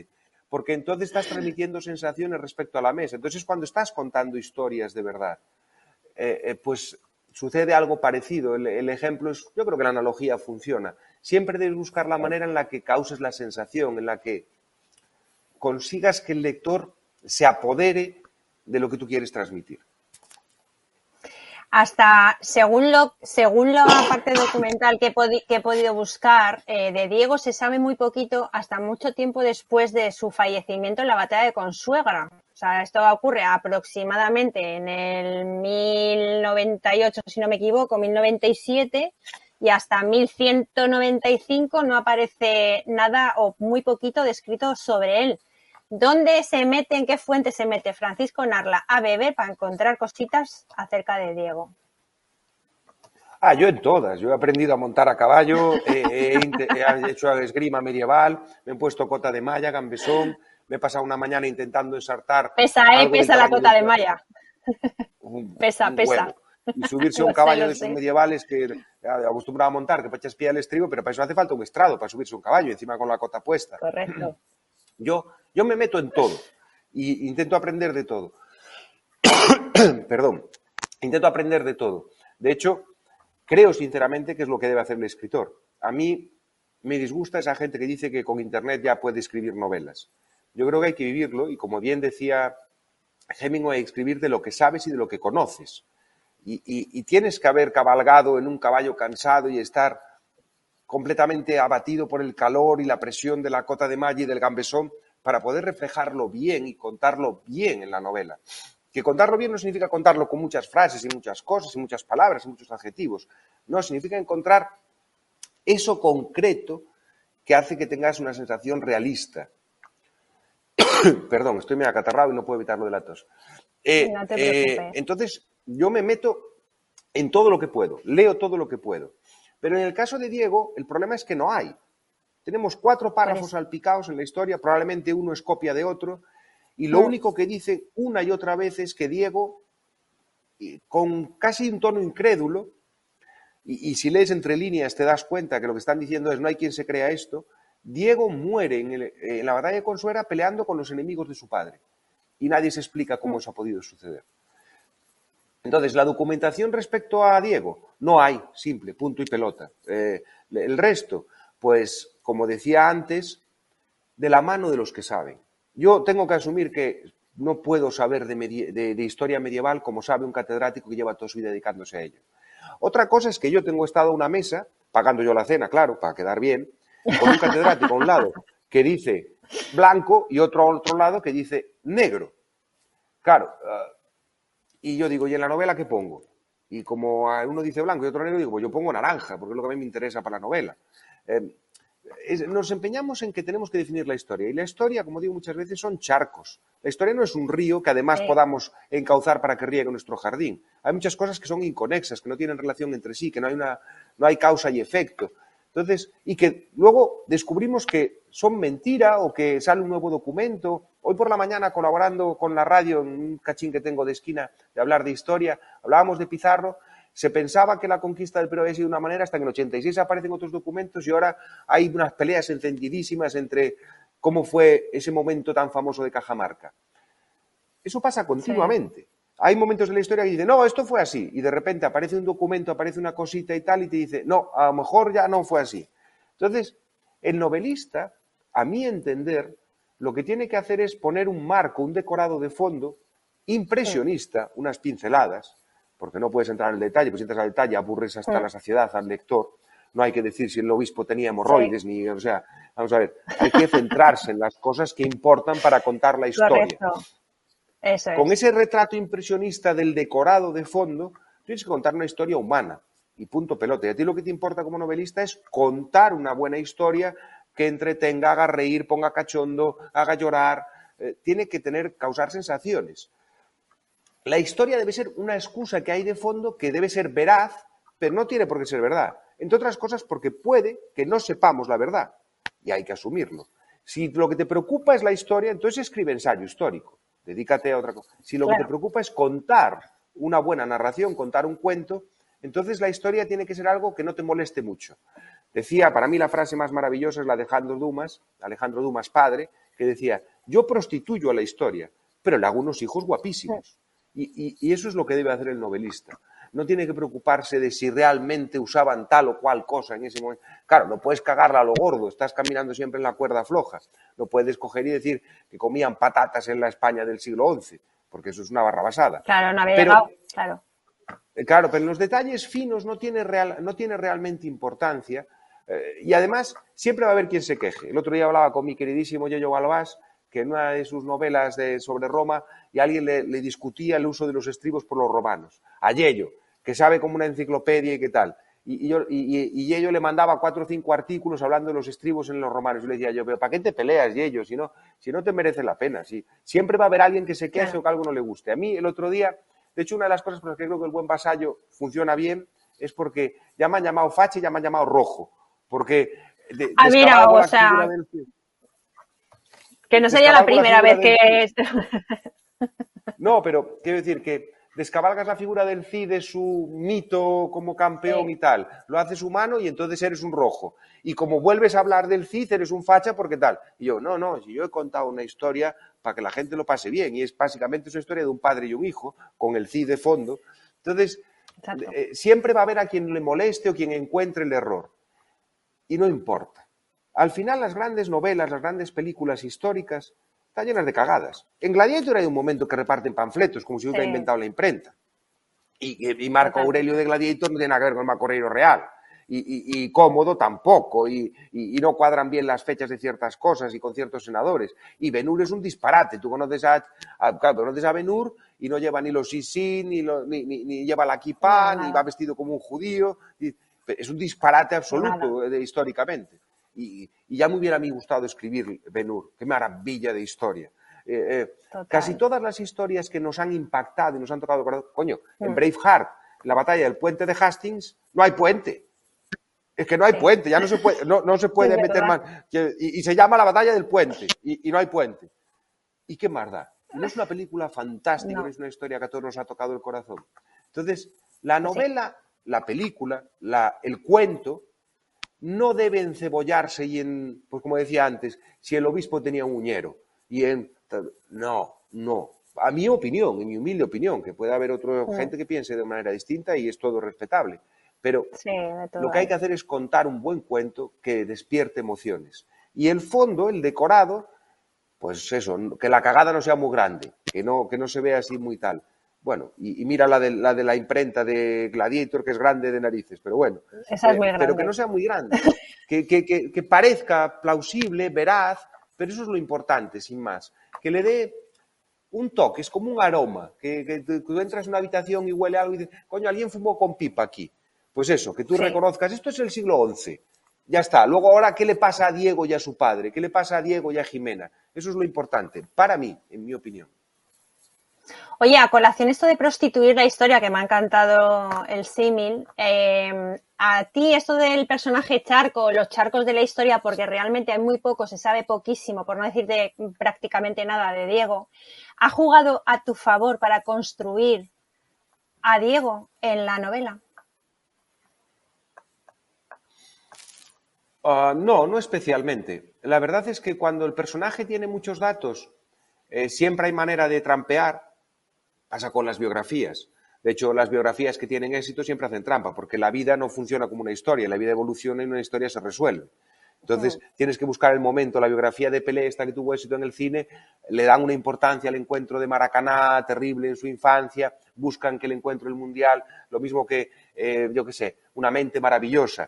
S2: porque entonces estás transmitiendo sensaciones respecto a la mesa. Entonces, cuando estás contando historias de verdad, pues sucede algo parecido. El ejemplo es, yo creo que la analogía funciona. Siempre debes buscar la manera en la que causes la sensación, en la que consigas que el lector se apodere de lo que tú quieres transmitir.
S1: Hasta, según la parte documental que he podido buscar, de Diego se sabe muy poquito hasta mucho tiempo después de su fallecimiento en la batalla de Consuegra. O sea, esto ocurre aproximadamente en el 1098, si no me equivoco, 1097, y hasta 1195 no aparece nada o muy poquito descrito sobre él. ¿Dónde se mete, en qué fuente se mete Francisco Narla a beber para encontrar cositas acerca de Diego?
S2: Yo en todas. Yo he aprendido a montar a caballo, he hecho esgrima medieval, me he puesto cota de malla, gambesón, me he pasado una mañana intentando ensartar
S1: pesa la cota de malla. Pesa.
S2: Huevo. Y subirse a un caballo de esos medievales que acostumbraba a montar, que para echar pie al estribo, pero para eso hace falta un estrado, para subirse a un caballo, encima con la cota puesta.
S1: Correcto.
S2: Yo me meto en todo e intento aprender de todo. Perdón. Intento aprender de todo. De hecho, creo sinceramente que es lo que debe hacer el escritor. A mí me disgusta esa gente que dice que con Internet ya puede escribir novelas. Yo creo que hay que vivirlo y, como bien decía Hemingway, escribir de lo que sabes y de lo que conoces. Y tienes que haber cabalgado en un caballo cansado y estar completamente abatido por el calor y la presión de la cota de malla y del gambesón para poder reflejarlo bien y contarlo bien en la novela. Que contarlo bien no significa contarlo con muchas frases y muchas cosas y muchas palabras y muchos adjetivos. No, significa encontrar eso concreto que hace que tengas una sensación realista. Perdón, estoy medio acatarrado y no puedo evitarlo de la tos.
S1: No te preocupes.
S2: Entonces, yo me meto en todo lo que puedo, leo todo lo que puedo. Pero en el caso de Diego, el problema es que no hay. Tenemos 4 párrafos salpicados en la historia, probablemente uno es copia de otro, y lo único que dice una y otra vez es que Diego, con casi un tono incrédulo, y si lees entre líneas te das cuenta que lo que están diciendo es no hay quien se crea esto, Diego muere en la batalla de Consuegra peleando con los enemigos de su padre. Y nadie se explica cómo eso ha podido suceder. Entonces, la documentación respecto a Diego, no hay, simple, punto y pelota. El resto, pues, como decía antes, de la mano de los que saben. Yo tengo que asumir que no puedo saber de historia medieval como sabe un catedrático que lleva toda su vida dedicándose a ello. Otra cosa es que yo tengo estado a una mesa, pagando yo la cena, claro, para quedar bien, con un catedrático a un lado que dice blanco y otro a otro lado que dice negro. Claro, y yo digo, ¿y en la novela qué pongo? Y como uno dice blanco y otro negro, digo, pues yo pongo naranja, porque es lo que a mí me interesa para la novela. Nos empeñamos en que tenemos que definir la historia. Y la historia, como digo muchas veces, son charcos. La historia no es un río que además podamos encauzar para que riegue nuestro jardín. Hay muchas cosas que son inconexas, que no tienen relación entre sí, que no hay causa y efecto. Entonces, y que luego descubrimos que son mentira o que sale un nuevo documento. Hoy por la mañana, colaborando con la radio en un cachín que tengo de esquina de hablar de historia, hablábamos de Pizarro. Se pensaba que la conquista del Perú había sido de una manera, hasta que en el 86 aparecen otros documentos y ahora hay unas peleas encendidísimas entre cómo fue ese momento tan famoso de Cajamarca. Eso pasa continuamente. Sí. Hay momentos de la historia que dicen, no, esto fue así, y de repente aparece un documento, aparece una cosita y tal, y te dice, no, a lo mejor ya no fue así. Entonces, el novelista, a mi entender, lo que tiene que hacer es poner un marco, un decorado de fondo, impresionista, unas pinceladas, porque no puedes entrar en el detalle, pues si entras al detalle aburres hasta la saciedad al lector. No hay que decir si el obispo tenía hemorroides, ni, o sea, vamos a ver, hay que centrarse en las cosas que importan para contar la historia.
S1: Correcto. Eso es.
S2: Con ese retrato impresionista del decorado de fondo, tienes que contar una historia humana, y punto pelota. Y a ti lo que te importa como novelista es contar una buena historia que entretenga, haga reír, ponga cachondo, haga llorar, tiene que causar sensaciones. La historia debe ser una excusa que hay de fondo que debe ser veraz, pero no tiene por qué ser verdad. Entre otras cosas porque puede que no sepamos la verdad y hay que asumirlo. Si lo que te preocupa es la historia, entonces escribe ensayo histórico, dedícate a otra cosa. Si lo que te preocupa es contar una buena narración, contar un cuento, entonces la historia tiene que ser algo que no te moleste mucho. Decía, para mí la frase más maravillosa es la de Alejandro Dumas padre, que decía, Yo prostituyo a la historia, pero le hago unos hijos guapísimos. Y eso es lo que debe hacer el novelista. No tiene que preocuparse de si realmente usaban tal o cual cosa en ese momento. Claro, no puedes cagarla a lo gordo, estás caminando siempre en la cuerda floja. No puedes coger y decir que comían patatas en la España del siglo XI, porque eso es una barrabasada.
S1: Claro, no había llegado, claro.
S2: Claro, pero en los detalles finos no tiene realmente importancia. Y además, siempre va a haber quien se queje. El otro día hablaba con mi queridísimo Yello Galvás, que en una de sus novelas sobre Roma, y alguien le discutía el uso de los estribos por los romanos. A Yello, que sabe como una enciclopedia y qué tal. Y Yello le mandaba 4 o 5 artículos hablando de los estribos en los romanos. Yo le decía, pero ¿para qué te peleas, Yello? Si no te merece la pena. Siempre va a haber alguien que se queje o que algo no le guste. A mí, el otro día, de hecho, una de las cosas por las que creo que el buen vasallo funciona bien es porque ya me han llamado facha y ya me han llamado rojo. Porque
S1: mira, o sea, que no sería la primera vez que...
S2: No, pero quiero decir que descabalgas la figura del Cid de su mito como campeón y tal, lo haces humano y entonces eres un rojo. Y como vuelves a hablar del Cid, eres un facha porque tal. Y yo, no, si yo he contado una historia para que la gente lo pase bien, y es básicamente una historia de un padre y un hijo, con el Cid de fondo. Entonces, siempre va a haber a quien le moleste o quien encuentre el error. Y no importa. Al final, las grandes novelas, las grandes películas históricas están llenas de cagadas. En Gladiator hay un momento que reparten panfletos, como si hubiera inventado la imprenta. Y Marco Aurelio de Gladiator no tiene nada que ver con el Marco Aurelio real. Y Cómodo tampoco. Y no cuadran bien las fechas de ciertas cosas y con ciertos senadores. Y Ben-Hur es un disparate. Tú conoces a Ben-Hur y no lleva ni los sisín, ni lleva la kipá, ni va vestido como un judío. Es un disparate absoluto históricamente. Y ya me hubiera a mí gustado escribir Ben-Hur. Qué maravilla de historia. Casi todas las historias que nos han impactado y nos han tocado el corazón, coño, en Braveheart, en la batalla del puente de Hastings, no hay puente. Es que no hay puente, ya no se puede, no se puede meter más. Y se llama la batalla del puente, y no hay puente. ¿Y qué más da? No es una película fantástica, no es una historia que a todos nos ha tocado el corazón. Entonces, la novela, la película, el cuento, no debe encebollarse y pues como decía antes, si el obispo tenía un uñero, no. A mi opinión, en mi humilde opinión, que puede haber otra gente que piense de manera distinta y es todo respetable. Pero lo que hay que hacer es contar un buen cuento que despierte emociones. Y el fondo, el decorado, pues eso, que la cagada no sea muy grande, que no se vea así muy tal. Bueno, y mira la de la imprenta de Gladiator, que es grande de narices, pero bueno.
S1: Esa es muy grande.
S2: Pero que no sea muy grande. Que parezca plausible, veraz, pero eso es lo importante, sin más. Que le dé un toque, es como un aroma, que tú entras en una habitación y huele algo y dices, coño, alguien fumó con pipa aquí. Pues eso, que tú reconozcas, esto es el siglo XI. Ya está. Luego ahora, ¿qué le pasa a Diego y a su padre? ¿Qué le pasa a Diego y a Jimena? Eso es lo importante, para mí, en mi opinión.
S1: Oye, a colación esto de prostituir la historia, que me ha encantado el símil, a ti esto del personaje charco, los charcos de la historia, porque realmente hay muy poco, se sabe poquísimo, por no decirte prácticamente nada de Diego, ¿ha jugado a tu favor para construir a Diego en la novela?
S2: No especialmente. La verdad es que cuando el personaje tiene muchos datos, siempre hay manera de trampear. Pasa con las biografías. De hecho, las biografías que tienen éxito siempre hacen trampa, porque la vida no funciona como una historia, la vida evoluciona y una historia se resuelve. Entonces, tienes que buscar el momento. La biografía de Pelé, esta que tuvo éxito en el cine, le dan una importancia al encuentro de Maracaná, terrible en su infancia, buscan que el encuentro del Mundial, lo mismo que, yo qué sé, Una mente maravillosa.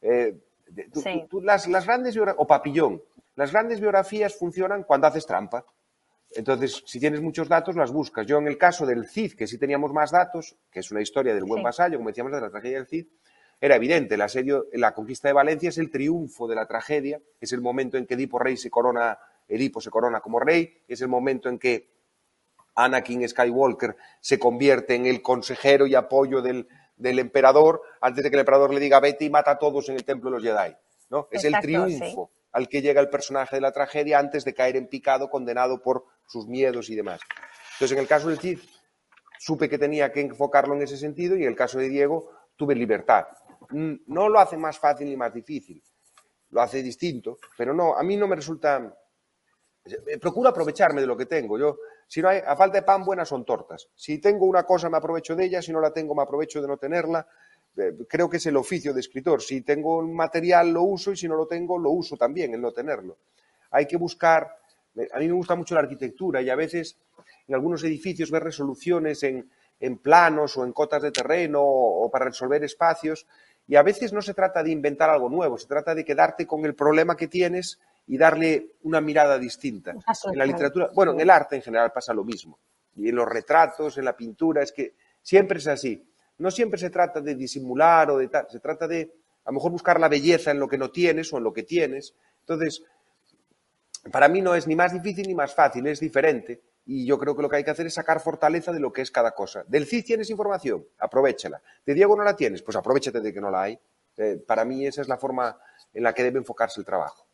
S2: Las grandes biografías, o Papillón, las grandes biografías funcionan cuando haces trampa. Entonces, si tienes muchos datos, las buscas. Yo, en el caso del Cid, que sí teníamos más datos, que es una historia del buen vasallo, como decíamos, de la tragedia del Cid, era evidente. La conquista de Valencia es el triunfo de la tragedia, es el momento en que Edipo se corona como rey, es el momento en que Anakin Skywalker se convierte en el consejero y apoyo del emperador, antes de que el emperador le diga vete y mata a todos en el templo de los Jedi, ¿no? Es el triunfo al que llega el personaje de la tragedia antes de caer en picado, condenado por sus miedos y demás. Entonces, en el caso del Cid, supe que tenía que enfocarlo en ese sentido, y en el caso de Diego, tuve libertad. No lo hace más fácil ni más difícil, lo hace distinto, pero no, a mí no me resulta Procuro aprovecharme de lo que tengo. Yo, si no hay, a falta de pan, buenas son tortas. Si tengo una cosa, me aprovecho de ella. Si no la tengo, me aprovecho de no tenerla. Creo que es el oficio de escritor. Si tengo un material, lo uso, y si no lo tengo, lo uso también, el no tenerlo. Hay que buscar. A mí me gusta mucho la arquitectura y a veces en algunos edificios ver resoluciones en planos o en cotas de terreno o para resolver espacios. Y a veces no se trata de inventar algo nuevo, se trata de quedarte con el problema que tienes y darle una mirada distinta. En la literatura, bueno, en el arte en general pasa lo mismo. Y en los retratos, en la pintura, es que siempre es así. No siempre se trata de disimular o de tal, se trata de a lo mejor buscar la belleza en lo que no tienes o en lo que tienes. Entonces, para mí no es ni más difícil ni más fácil, es diferente. Y yo creo que lo que hay que hacer es sacar fortaleza de lo que es cada cosa. Del CID tienes información, aprovéchala. De Diego no la tienes, pues aprovéchate de que no la hay. Para mí esa es la forma en la que debe enfocarse el trabajo.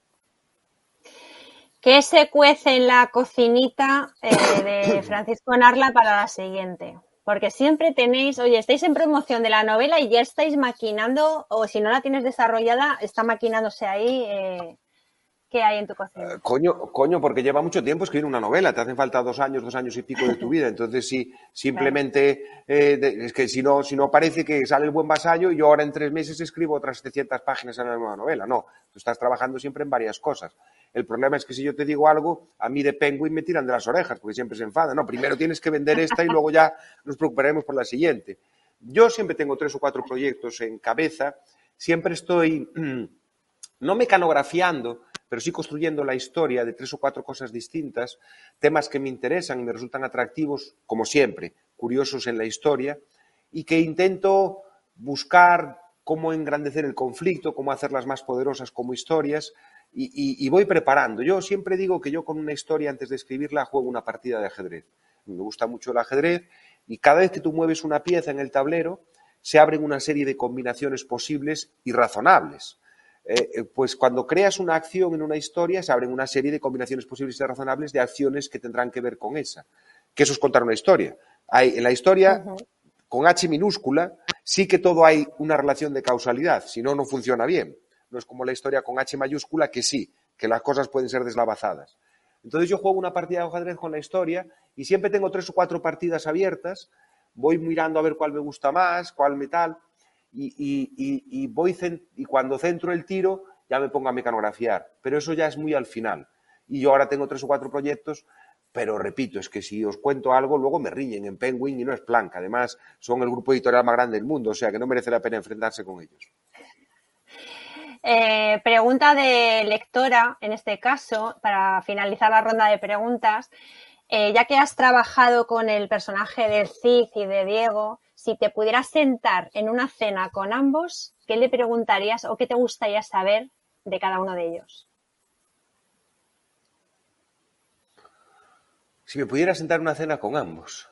S1: ¿Qué se cuece en la cocinita de Francisco Narla para la siguiente? Porque siempre tenéis, oye, estáis en promoción de la novela y ya estáis maquinando, o si no la tienes desarrollada, está maquinándose ahí. ¿Qué hay en tu cocina?
S2: Coño, porque lleva mucho tiempo escribir una novela, te hacen falta 2 años y pico de tu vida, entonces si simplemente, es que si no parece que sale el buen vasallo y yo ahora en 3 meses escribo otras 700 páginas en la nueva novela, no, tú estás trabajando siempre en varias cosas. El problema es que si yo te digo algo, a mí de Penguin me tiran de las orejas, porque siempre se enfadan, no, primero tienes que vender esta y luego ya nos preocuparemos por la siguiente. Yo siempre tengo 3 o 4 proyectos en cabeza, siempre estoy, no mecanografiando, pero sí construyendo la historia de 3 o 4 cosas distintas, temas que me interesan y me resultan atractivos, como siempre, curiosos en la historia, y que intento buscar cómo engrandecer el conflicto, cómo hacerlas más poderosas como historias, y voy preparando. Yo siempre digo que yo con una historia, antes de escribirla, juego una partida de ajedrez. Me gusta mucho el ajedrez, y cada vez que tú mueves una pieza en el tablero, se abren una serie de combinaciones posibles y razonables. Pues cuando creas una acción en una historia se abren una serie de combinaciones posibles y razonables de acciones que tendrán que ver con esa. Que eso es contar una historia. En la historia, con H minúscula, sí que todo hay una relación de causalidad, si no, no funciona bien. No es como la historia con H mayúscula, que sí, que las cosas pueden ser deslavazadas. Entonces yo juego una partida de ajedrez con la historia y siempre tengo 3 o 4 partidas abiertas, voy mirando a ver cuál me gusta más, cuál me tal... Y cuando centro el tiro ya me pongo a mecanografiar, pero eso ya es muy al final. Y yo ahora tengo 3 o 4 proyectos, pero repito, es que si os cuento algo, luego me riñen en Penguin y no es Planca. Además, son el grupo editorial más grande del mundo, o sea que no merece la pena enfrentarse con ellos.
S1: Pregunta de lectora, en este caso, para finalizar la ronda de preguntas. Ya que has trabajado con el personaje del Cid y de Diego, si te pudieras sentar en una cena con ambos, ¿qué le preguntarías o qué te gustaría saber de cada uno de ellos?
S2: Si me pudiera sentar en una cena con ambos.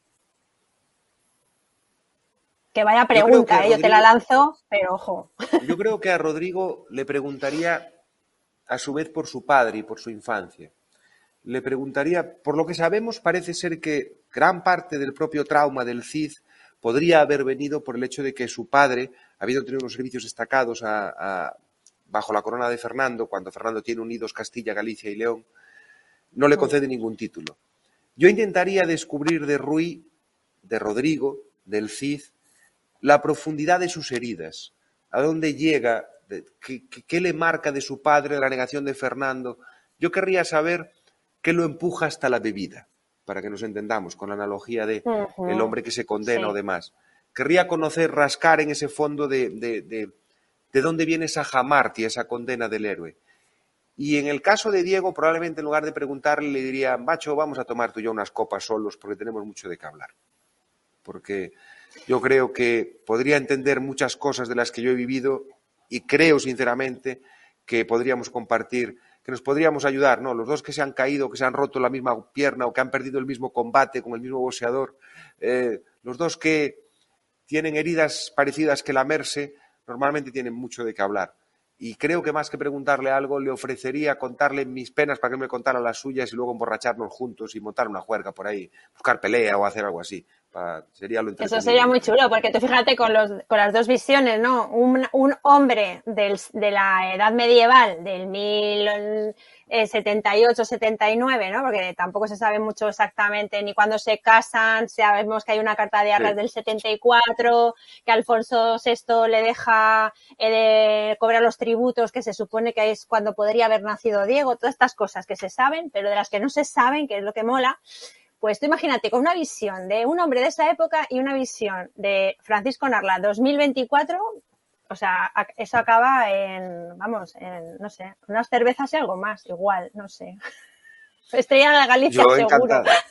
S1: Que vaya pregunta, yo te la lanzo, pero ojo.
S2: Yo creo que a Rodrigo le preguntaría a su vez por su padre y por su infancia. Le preguntaría, por lo que sabemos, parece ser que gran parte del propio trauma del Cid podría haber venido por el hecho de que su padre, habiendo tenido unos servicios destacados bajo la corona de Fernando, cuando Fernando tiene unidos Castilla, Galicia y León, no le concede ningún título. Yo intentaría descubrir de Rodrigo, del Cid, la profundidad de sus heridas, a dónde llega, qué le marca de su padre la negación de Fernando. Yo querría saber qué lo empuja hasta la bebida, para que nos entendamos, con la analogía de el hombre que se condena o demás. Querría conocer, rascar en ese fondo de dónde viene esa jamartia, esa condena del héroe. Y en el caso de Diego, probablemente en lugar de preguntarle, le diría, macho, vamos a tomar tú y yo unas copas solos porque tenemos mucho de qué hablar. Porque yo creo que podría entender muchas cosas de las que yo he vivido y creo sinceramente que podríamos compartir, que nos podríamos ayudar, ¿no? Los dos que se han caído, que se han roto la misma pierna o que han perdido el mismo combate con el mismo boxeador, los dos que tienen heridas parecidas que lamerse, normalmente tienen mucho de qué hablar. Y creo que más que preguntarle algo, le ofrecería contarle mis penas para que él me contara las suyas y luego emborracharnos juntos y montar una juerga por ahí, buscar pelea o hacer algo así. Sería lo
S1: Eso sería
S2: entretenido.
S1: muy chulo, porque tú fíjate con las dos visiones, ¿no? Un hombre de la edad medieval, del 1078, 79, ¿no? Porque tampoco se sabe mucho exactamente ni cuándo se casan, sabemos que hay una carta de arras
S2: Sí.
S1: del 74, que Alfonso VI le deja cobrar los tributos, que se supone que es cuando podría haber nacido Diego, todas estas cosas que se saben, pero de las que no se saben, que es lo que mola. Pues tú imagínate, con una visión de un hombre de esa época y una visión de Francisco Narla 2024, o sea, eso acaba vamos, no sé, unas cervezas y algo más, igual, no sé. Estrella de Galicia,
S2: Yo
S1: seguro.
S2: encantado.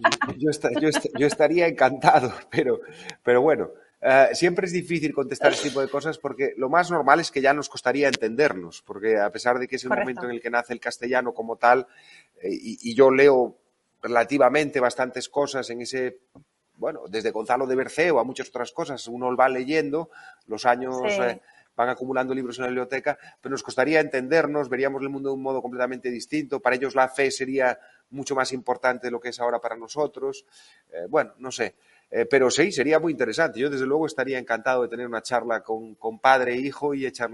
S2: Yo estaría encantado, pero bueno, siempre es difícil contestar este tipo de cosas porque lo más normal es que ya nos costaría entendernos, porque a pesar de que es el momento
S1: Correcto.
S2: en el que nace el castellano como tal, y yo leo relativamente bastantes cosas en ese, bueno, desde Gonzalo de Berceo a muchas otras cosas, uno va leyendo, los años
S1: Sí,
S2: van acumulando libros en la biblioteca, pero nos costaría entendernos, veríamos el mundo de un modo completamente distinto, para ellos la fe sería mucho más importante de lo que es ahora para nosotros, bueno, no sé. Pero sí, sería muy interesante. Yo, desde luego, estaría encantado de tener una charla con padre e hijo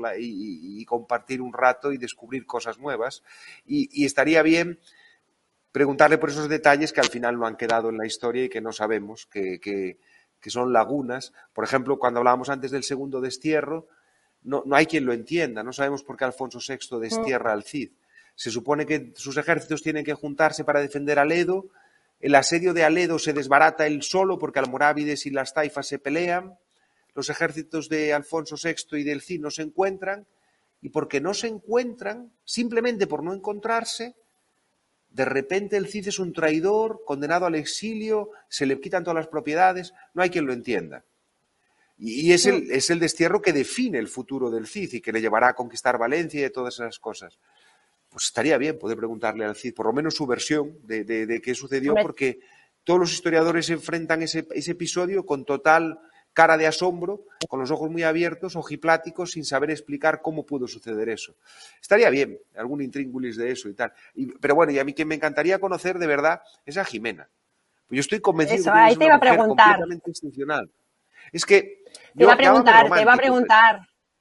S2: y compartir un rato y descubrir cosas nuevas. Y estaría bien preguntarle por esos detalles que al final no han quedado en la historia y que no sabemos, que son lagunas. Por ejemplo, cuando hablábamos antes del segundo destierro, no hay quien lo entienda, no sabemos por qué Alfonso VI destierra al Cid. Se supone que sus ejércitos tienen que juntarse para defender Aledo, el asedio de Aledo se desbarata él solo porque almorávides y las taifas se pelean, los ejércitos de Alfonso VI y del Cid no se encuentran, y porque no se encuentran, simplemente por no encontrarse, de repente el Cid es un traidor, condenado al exilio, se le quitan todas las propiedades, no hay quien lo entienda. Y es el destierro que define el futuro del Cid y que le llevará a conquistar Valencia y todas esas cosas. Pues estaría bien poder preguntarle al Cid, por lo menos su versión de qué sucedió,
S1: hombre,
S2: porque todos los historiadores enfrentan ese episodio con total cara de asombro, con los ojos muy abiertos, ojipláticos, sin saber explicar cómo pudo suceder eso. Estaría bien, algún intríngulis de eso y tal. Pero bueno, y a mí que me encantaría conocer de verdad es a Jimena. Pues yo estoy convencido que
S1: eso,
S2: tiene que
S1: ahí
S2: ser
S1: te
S2: una
S1: iba a
S2: mujer
S1: preguntar,
S2: completamente excepcional. Es que
S1: te iba a
S2: llámame
S1: preguntar, te iba a
S2: romántico,
S1: preguntar,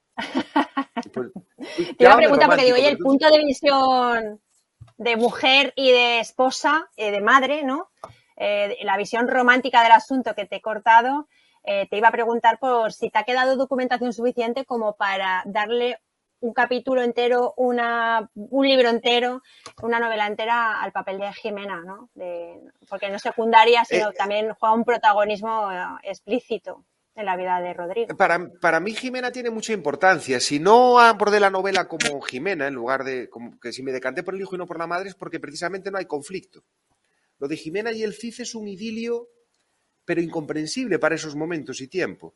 S2: pues,
S1: te iba a
S2: llámame
S1: preguntar porque digo,
S2: romántico,
S1: oye,
S2: pero
S1: el
S2: tú sí.
S1: punto de visión de mujer y de esposa, de madre, ¿no? La visión romántica del asunto que te he cortado, te iba a preguntar por si te ha quedado documentación suficiente como para darle un capítulo entero, un libro entero, una novela entera al papel de Jimena, ¿no? Porque no es secundaria,
S2: Eh,
S1: sino también juega un protagonismo explícito en la vida de Rodrigo.
S2: para mí Jimena tiene mucha importancia. Si no abordé la novela como Jimena, en lugar de como que si me decanté por el hijo y no por la madre, es porque precisamente no hay conflicto. Lo de Jimena y el Cid es un idilio, pero incomprensible para esos momentos y tiempo.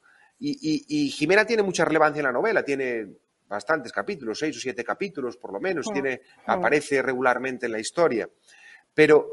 S2: Y Jimena tiene mucha relevancia en la novela, tiene bastantes capítulos, 6 o 7 capítulos por lo menos, aparece regularmente en la historia. Pero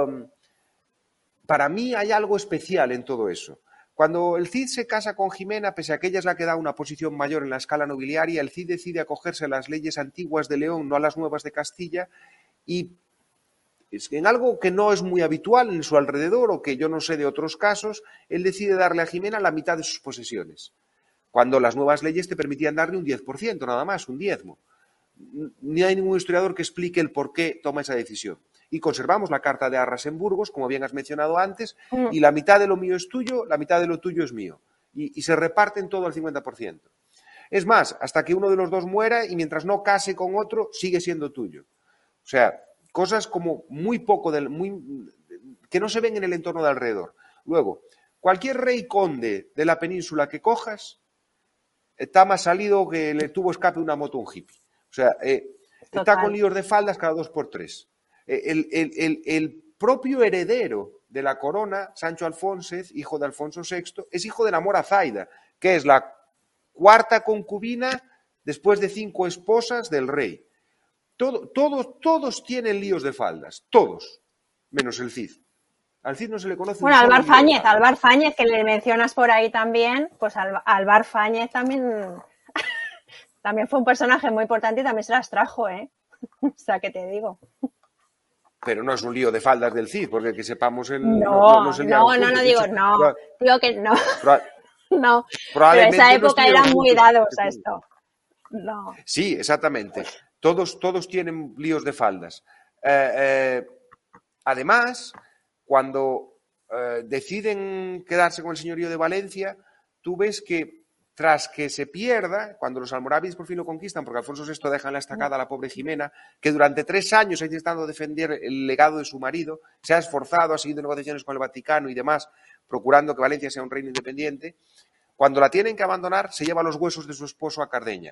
S2: para mí hay algo especial en todo eso. Cuando el Cid se casa con Jimena, pese a que ella es la que da una posición mayor en la escala nobiliaria, el Cid decide acogerse a las leyes antiguas de León, no a las nuevas de Castilla, y en algo que no es muy habitual en su alrededor o que yo no sé de otros casos, él decide darle a Jimena la mitad de sus posesiones, cuando las nuevas leyes te permitían darle un 10% nada más, un diezmo. Ni hay ningún historiador que explique el por qué toma esa decisión. Y conservamos la carta de arras en Burgos, como bien has mencionado antes, y la mitad de lo mío es tuyo, la mitad de lo tuyo es mío. Y se reparten todo al 50%. Es más, hasta que uno de los dos muera y mientras no case con otro, sigue siendo tuyo. O sea, cosas como muy poco, que no se ven en el entorno de alrededor. Luego, cualquier rey conde de la península que cojas, está más salido que le tuvo escape una moto a un hippie. O sea, está con
S1: Total.
S2: líos de faldas cada 2 por 3. El propio heredero de la corona, Sancho Alfónzez, hijo de Alfonso VI, es hijo de la Mora Zaida, que es la cuarta concubina después de 5 esposas del rey. Todos tienen líos de faldas, todos, menos el Cid. Al Cid no se le conoce un
S1: Bueno,
S2: solo lío de faldas.
S1: Álvar Fáñez, que le mencionas por ahí también, pues Álvar Fáñez también fue un personaje muy importante y también se las trajo, ¿eh? O sea, que te digo.
S2: Pero no es un lío de faldas del Cid, porque que sepamos
S1: No,
S2: se liaron
S1: no
S2: juntos. De
S1: digo
S2: hecho,
S1: no, digo que no, no, pero
S2: probablemente
S1: esa
S2: no
S1: época
S2: estuvieron
S1: eran muy
S2: juntos.
S1: dados a esto. No.
S2: Sí, exactamente. Todos tienen líos de faldas. Además, cuando deciden quedarse con el señorío de Valencia, tú ves que tras que se pierda, cuando los almorávides por fin lo conquistan, porque Alfonso VI deja en la estacada a la pobre Jimena, que durante 3 años ha intentado defender el legado de su marido, se ha esforzado, ha seguido negociaciones con el Vaticano y demás, procurando que Valencia sea un reino independiente, cuando la tienen que abandonar, se lleva los huesos de su esposo a Cardeña.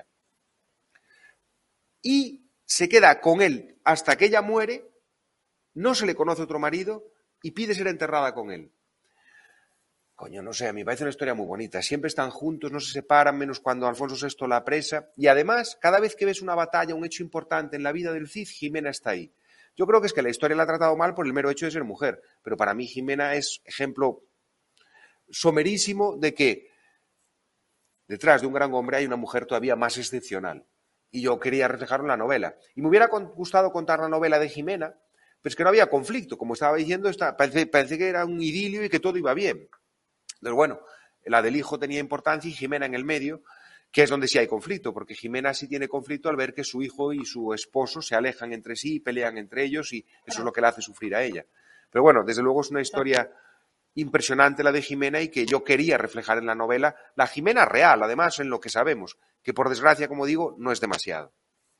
S2: Y se queda con él hasta que ella muere, no se le conoce otro marido y pide ser enterrada con él. Coño, no sé, a mí me parece una historia muy bonita. Siempre están juntos, no se separan, menos cuando Alfonso VI la apresa. Y además, cada vez que ves una batalla, un hecho importante en la vida del Cid, Jimena está ahí. Yo creo que es que la historia la ha tratado mal por el mero hecho de ser mujer, pero para mí Jimena es ejemplo somerísimo de que detrás de un gran hombre hay una mujer todavía más excepcional. Y yo quería reflejarlo en la novela. Y me hubiera gustado contar la novela de Jimena, pero es que no había conflicto. Como estaba diciendo, parece que era un idilio y que todo iba bien. Entonces, bueno, la del hijo tenía importancia y Jimena en el medio, que es donde sí hay conflicto, porque Jimena sí tiene conflicto al ver que su hijo y su esposo se alejan entre sí y pelean entre ellos y eso es lo que le hace sufrir a ella. Pero bueno, desde luego es una historia impresionante la de Jimena y que yo quería reflejar en la novela, la Jimena real, además, en lo que sabemos, que por desgracia, como digo, no es demasiado.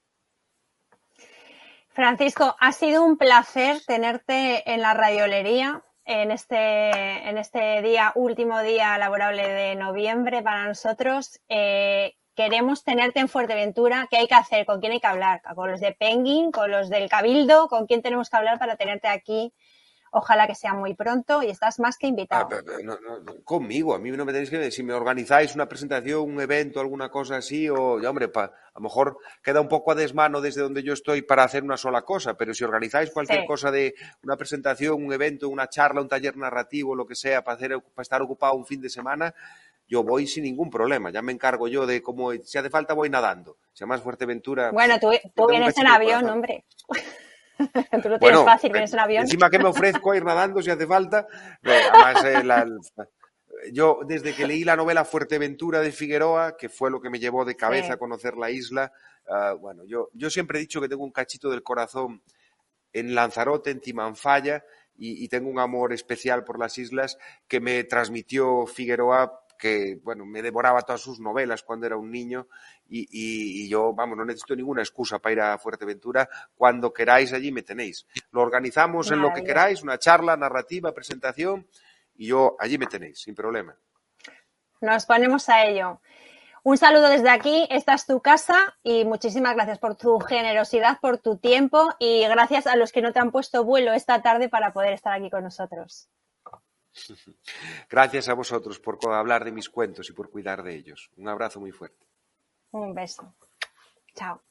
S1: Francisco, ha sido un placer tenerte en la radiolería en este día, último día laborable de noviembre para nosotros. Queremos tenerte en Fuerteventura. ¿Qué hay que hacer? ¿Con quién hay que hablar? ¿Con los de Penguin? ¿Con los del Cabildo? ¿Con quién tenemos que hablar para tenerte aquí? Ojalá que sea muy pronto y estás más que invitado.
S2: Conmigo, a mí no me tenéis que... Si me organizáis una presentación, un evento, alguna cosa así, o ya, hombre, a lo mejor queda un poco a desmano desde donde yo estoy para hacer una sola cosa, pero si organizáis cualquier cosa de una presentación, un evento, una charla, un taller narrativo, lo que sea, para estar ocupado un fin de semana, yo voy sin ningún problema. Ya me encargo yo de cómo, si hace falta, voy nadando. Si además Fuerteventura...
S1: Bueno, tú vienes en avión, hombre. Tú lo tienes fácil, vienes en avión.
S2: Encima que me ofrezco a ir nadando si hace falta. Además, yo desde que leí la novela Fuerteventura de Figueroa, que fue lo que me llevó de cabeza a conocer la isla, bueno, yo siempre he dicho que tengo un cachito del corazón en Lanzarote, en Timanfaya, y tengo un amor especial por las islas que me transmitió Figueroa, que bueno, me devoraba todas sus novelas cuando era un niño y yo, vamos, no necesito ninguna excusa para ir a Fuerteventura. Cuando queráis allí me tenéis. Lo organizamos en lo que queráis, una charla, narrativa, presentación, y yo allí me tenéis, sin problema.
S1: Nos ponemos a ello. Un saludo desde aquí, esta es tu casa y muchísimas gracias por tu generosidad, por tu tiempo y gracias a los que no te han puesto vuelo esta tarde para poder estar aquí con nosotros.
S2: Gracias a vosotros por hablar de mis cuentos y por cuidar de ellos. Un abrazo muy fuerte.
S1: Un beso. Chao.